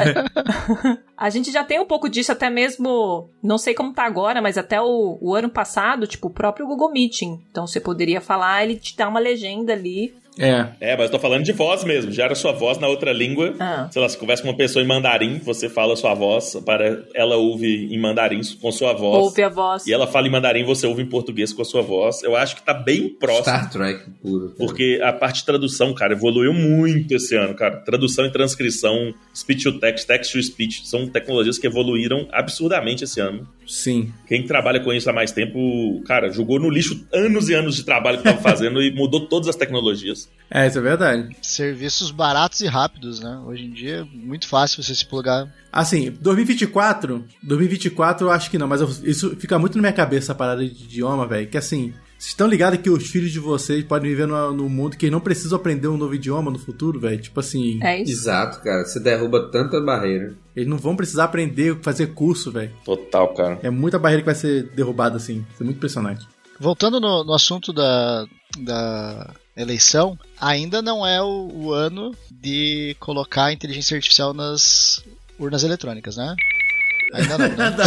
A gente já tem um pouco disso até mesmo... Não sei como tá agora, mas até o, o ano passado, tipo, o próprio Google Meeting. Então, você poderia falar, ele te dá uma legenda ali... É. É, mas eu tô falando de voz mesmo. Gera sua voz na outra língua. Ah. Sei lá, você conversa com uma pessoa em mandarim, você fala a sua voz, para ela ouve em mandarim com sua voz. Ouve a voz. E ela fala em mandarim, você ouve em português com a sua voz. Eu acho que tá bem próximo. Star Trek puro. Cara. Porque a parte de tradução, cara, evoluiu muito esse ano, cara. Tradução e transcrição, speech to text, text to speech, são tecnologias que evoluíram absurdamente esse ano. Sim. Quem trabalha com isso há mais tempo, cara, jogou no lixo anos e anos de trabalho que tava fazendo e mudou todas as tecnologias. Olimpíadas. É, isso é verdade. Serviços baratos e rápidos, né? Hoje em dia é muito fácil você se plugar. Assim, dois mil e vinte e quatro, dois mil e vinte e quatro eu acho que não, mas eu, isso fica muito na minha cabeça, a parada de idioma, velho, que assim, vocês estão ligados que os filhos de vocês podem viver no, no mundo que eles não precisam aprender um novo idioma no futuro, velho? Tipo assim... É isso. Exato, cara. Você derruba tanta barreira. Eles não vão precisar aprender, fazer curso, velho. Total, cara. É muita barreira que vai ser derrubada, assim. Isso é muito impressionante. Voltando no, no assunto da, da eleição, ainda não é o, o ano de colocar a inteligência artificial nas urnas eletrônicas, né? Ainda não, né?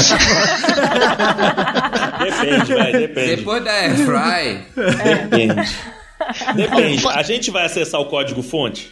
Depende, velho, depende. Depois da Airfry. Depende. Depende. A gente vai acessar o código-fonte?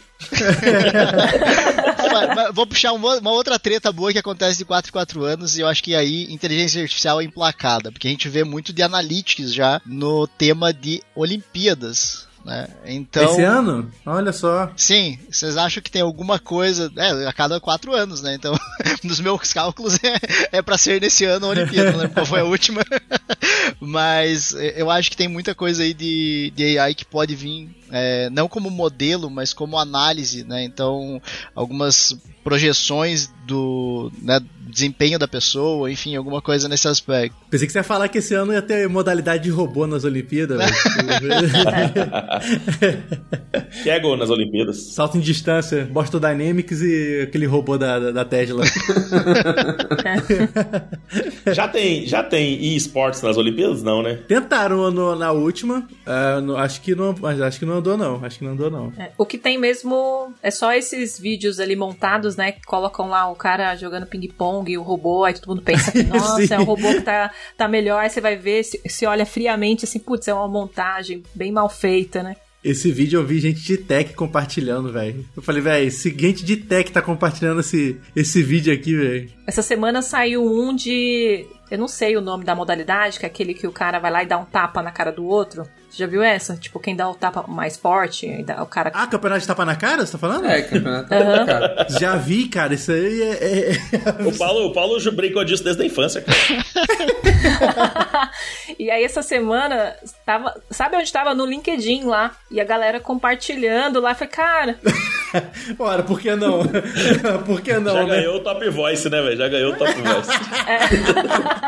Mas, mas vou puxar uma, uma outra treta boa que acontece de quatro em quatro anos e eu acho que aí inteligência artificial é emplacada, porque a gente vê muito de analytics já no tema de Olimpíadas, né? Então, esse ano? Olha só. Sim, vocês acham que tem alguma coisa, é, a cada quatro anos, né? Então, nos meus cálculos é, é pra ser nesse ano a Olimpíada, não lembro qual foi a última. Mas eu acho que tem muita coisa aí de, de A I que pode vir, é, não como modelo, mas como análise, né? Então, algumas projeções do, né, desempenho da pessoa, enfim, alguma coisa nesse aspecto. Pensei que você ia falar que esse ano ia ter modalidade de robô nas Olimpíadas, velho. Que é gol nas Olimpíadas? Salto em distância, Boston Dynamics e aquele robô da, da, da Tesla. já tem, já tem eSports nas Olimpíadas? Não, né? Tentaram no, na última, uh, no, acho, que não, acho que não andou não, acho que não andou não. É, o que tem mesmo é só esses vídeos ali montados, né, que colocam lá o cara jogando ping-pong e o robô, aí todo mundo pensa que, nossa, é um robô que tá, tá melhor, aí você vai ver, se, se olha friamente assim, putz, é uma montagem bem mal feita, né? Esse vídeo eu vi gente de tech compartilhando, velho. Eu falei, velho, gente de tech tá compartilhando esse, esse vídeo aqui, velho. Essa semana saiu um de... Eu não sei o nome da modalidade, que é aquele que o cara vai lá e dá um tapa na cara do outro. Você já viu essa? Tipo, quem dá o tapa mais forte, o cara... Ah, campeonato de tapa na cara, você tá falando? É, campeonato de tapa na cara. Já vi, cara, isso aí é... é, é... O Paulo, o Paulo brincou disso desde a infância, cara. E aí essa semana, tava, sabe onde tava? No LinkedIn lá. E a galera compartilhando lá. Falei, cara... Ora, por que não? Por que não, Já né? ganhou o Top Voice, né, velho? Já ganhou o Top Voice. É.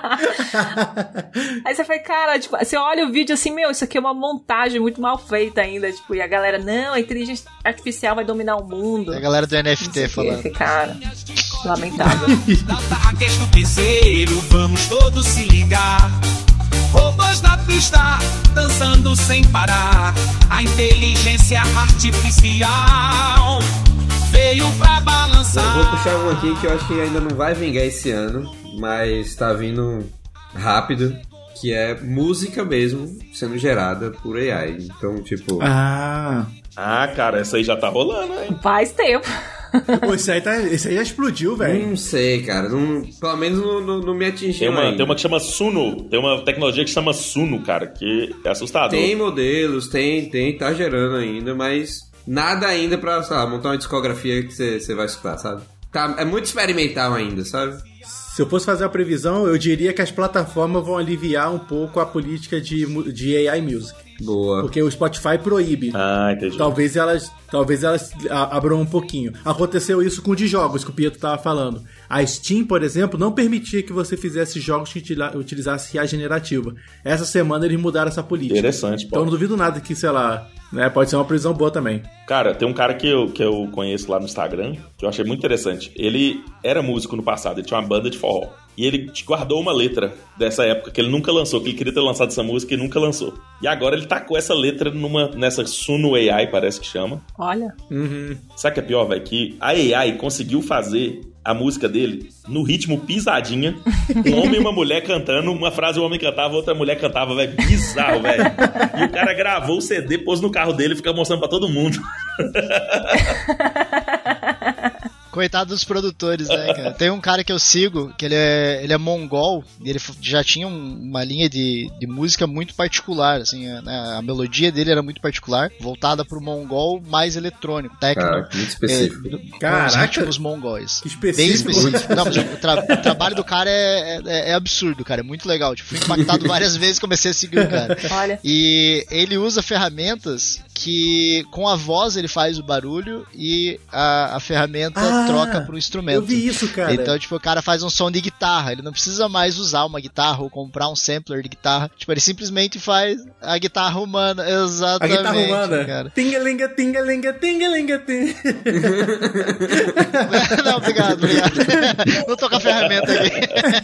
Aí você fala, cara, tipo, você olha o vídeo assim, meu, isso aqui é uma montagem muito mal feita ainda, tipo, e a galera, não, a inteligência artificial vai dominar o mundo. A galera do N F T falando. Que, cara, lamentável. Hackers do piseiro, vamos todos se ligar. Robôs na pista, dançando sem parar. A inteligência artificial veio pra balançar. Eu vou puxar um aqui que eu acho que ainda não vai vingar esse ano, mas tá vindo rápido, que é música mesmo sendo gerada por A I. Então, tipo... Ah... Ah, cara, essa aí já tá rolando, hein? Faz tempo. Pô, esse aí, tá, esse aí já explodiu, velho. Não sei, cara. Não, pelo menos não, não, não me atingiu tem uma, ainda. tem uma que chama Suno. Tem uma tecnologia que chama Suno, cara, que é assustador. Tem modelos, tem, tem, tá gerando ainda, mas nada ainda pra, sei lá, montar uma discografia que você vai escutar, sabe? Tá, é muito experimental ainda, sabe? Se eu fosse fazer a previsão, eu diria que as plataformas vão aliviar um pouco a política de, de A I Music. Boa. Porque o Spotify proíbe. Ah, entendi. Talvez elas, talvez elas abram um pouquinho. Aconteceu isso com o de jogos, que o Pietro tava falando. A Steam, por exemplo, não permitia que você fizesse jogos que utilizasse I A generativa. Essa semana eles mudaram essa política. Interessante, pô. Então eu não duvido nada que, sei lá, né, pode ser uma previsão boa também. Cara, tem um cara que eu, que eu conheço lá no Instagram, que eu achei muito interessante. Ele era músico no passado, ele tinha uma banda de forró. E ele guardou uma letra dessa época que ele nunca lançou, que ele queria ter lançado essa música e nunca lançou. E agora ele tacou essa letra numa, nessa Suno A I, parece que chama. Olha. Uhum. Sabe o que é pior, velho? Que a A I conseguiu fazer a música dele no ritmo pisadinha, um homem e uma mulher cantando, uma frase o homem cantava, outra mulher cantava, velho, bizarro, velho. E o cara gravou o C D, pôs no carro dele e fica mostrando pra todo mundo. Coitado dos produtores, né, cara? Tem um cara que eu sigo, que ele é, ele é mongol, e ele já tinha um, uma linha de, de música muito particular, assim, a, né, a melodia dele era muito particular, voltada pro mongol mais eletrônico, técnico. Cara, muito específico. É, Caraca! Com os ritmos mongóis. Que específico. Bem específico. Não, mas o, tra- o trabalho do cara é, é, é absurdo, cara, é muito legal. Tipo, fui impactado várias vezes e comecei a seguir o cara. Olha. E ele usa ferramentas que com a voz ele faz o barulho e a, a ferramenta ah, troca pro instrumento. Eu vi isso, cara. Então, tipo, o cara faz um som de guitarra, ele não precisa mais usar uma guitarra ou comprar um sampler de guitarra. Tipo, ele simplesmente faz a guitarra humana. Exatamente. A guitarra humana. Cara. Tingalinga, tingalinga, tingalinga, ting. Não, obrigado, obrigado. Não tô com a ferramenta aqui.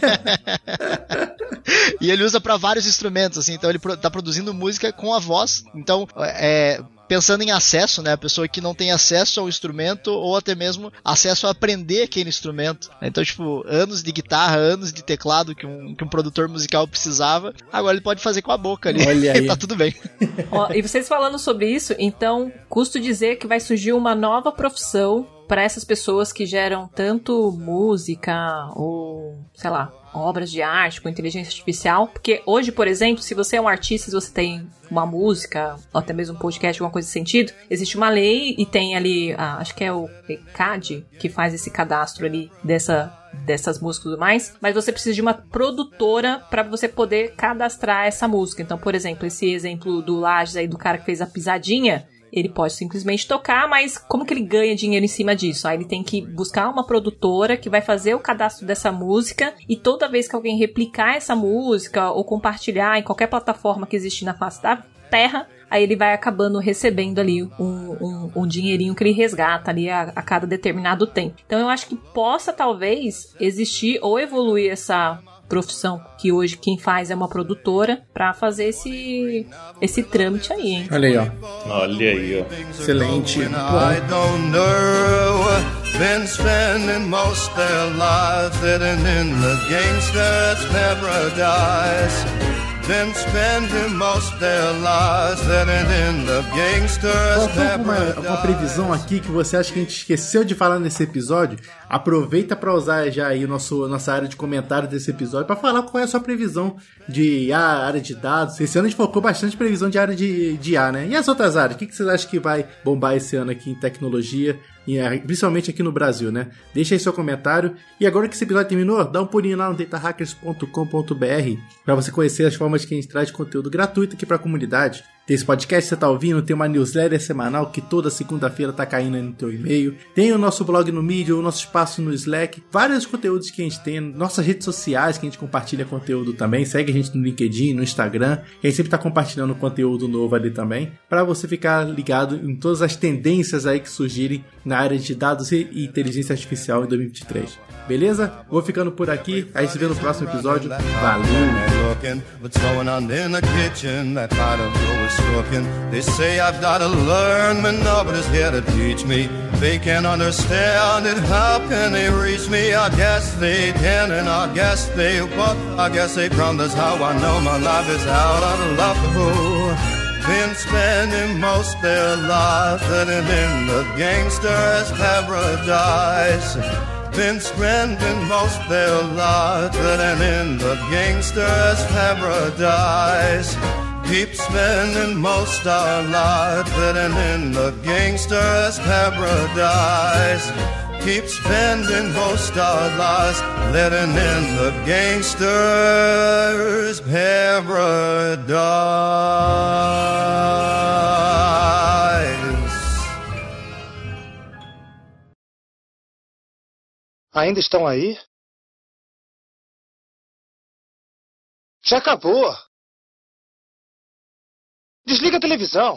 E ele usa pra vários instrumentos, assim, então ele tá produzindo música com a voz. Então, é, pensando em acesso, né, a pessoa que não tem acesso ao instrumento ou até mesmo acesso a aprender aquele instrumento. Então, tipo, anos de guitarra, anos de teclado que um, que um produtor musical precisava, agora ele pode fazer com a boca ali. Olha aí. Tá tudo bem. Ó, e vocês falando sobre isso, então, custo dizer que vai surgir uma nova profissão para essas pessoas que geram tanto música ou, sei lá, obras de arte com inteligência artificial, porque hoje, por exemplo, se você é um artista, se você tem uma música, ou até mesmo um podcast, alguma coisa nesse sentido, existe uma lei e tem ali, ah, acho que é o E C A D, que faz esse cadastro ali dessa, dessas músicas e tudo mais, mas você precisa de uma produtora para você poder cadastrar essa música. Então, por exemplo, esse exemplo do Lages aí, do cara que fez a pisadinha, ele pode simplesmente tocar, mas como que ele ganha dinheiro em cima disso? Aí ele tem que buscar uma produtora que vai fazer o cadastro dessa música e toda vez que alguém replicar essa música ou compartilhar em qualquer plataforma que existe na face da Terra, aí ele vai acabando recebendo ali um, um, um dinheirinho que ele resgata ali a, a cada determinado tempo. Então eu acho que possa talvez existir ou evoluir essa profissão que hoje quem faz é uma produtora pra fazer esse esse trâmite aí, hein? Olha aí, ó. Olha aí, ó. Excelente. I don't know. Been spending most their lives living in the gangster's paradise. Been spending most their lives living in the gangster's paradise. Uma, uma previsão aqui que você acha que a gente esqueceu de falar nesse episódio. Aproveita para usar já aí o nosso, nossa área de comentários desse episódio para falar qual é a sua previsão de ah, área de dados. Esse ano a gente focou bastante previsão de área de, de I A, né? E as outras áreas? O que, que vocês acham que vai bombar esse ano aqui em tecnologia, e, principalmente aqui no Brasil, né? Deixa aí seu comentário. E agora que esse episódio terminou, dá um pulinho lá no data hackers ponto com ponto b r para você conhecer as formas que a gente traz conteúdo gratuito aqui para a comunidade. Tem esse podcast que você tá ouvindo, tem uma newsletter semanal que toda segunda-feira tá caindo aí no teu e-mail. Tem o nosso blog no Medium, o nosso espaço no Slack, vários conteúdos que a gente tem, nossas redes sociais que a gente compartilha conteúdo também. Segue a gente no LinkedIn, no Instagram, que a gente sempre tá compartilhando conteúdo novo ali também, para você ficar ligado em todas as tendências aí que surgirem na área de dados e inteligência artificial em dois mil e vinte e três. Beleza? Vou ficando por aqui, aí se vê no próximo episódio. Valeu! Talking. They say I've got to learn, but nobody's here to teach me. They can't understand it, how can they reach me? I guess they can and I guess they won't. I guess they promise how I know my life is out of love. Been spending most their lives living in the gangster's paradise. Been spending most their lives living in the gangster's paradise. Keep spending most our lives living in the gangster's paradise. Keep spending most our lives living in the gangster's paradise. Ainda estão aí? Já acabou. Desliga a televisão.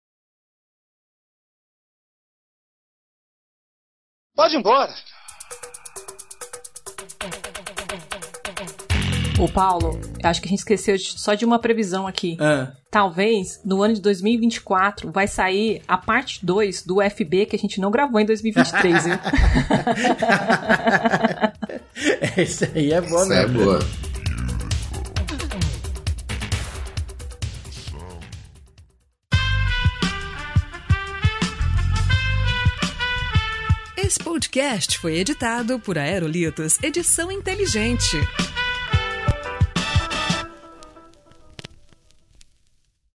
Pode ir embora. Ô Paulo, acho que a gente esqueceu de, só de uma previsão aqui. Ah. Talvez, no ano de dois mil e vinte e quatro, vai sair a parte dois do U F B que a gente não gravou em dois mil e vinte e três, viu? Esse aí é bom, né? Isso é boa. Esse podcast foi editado por Aerolitos Edição Inteligente.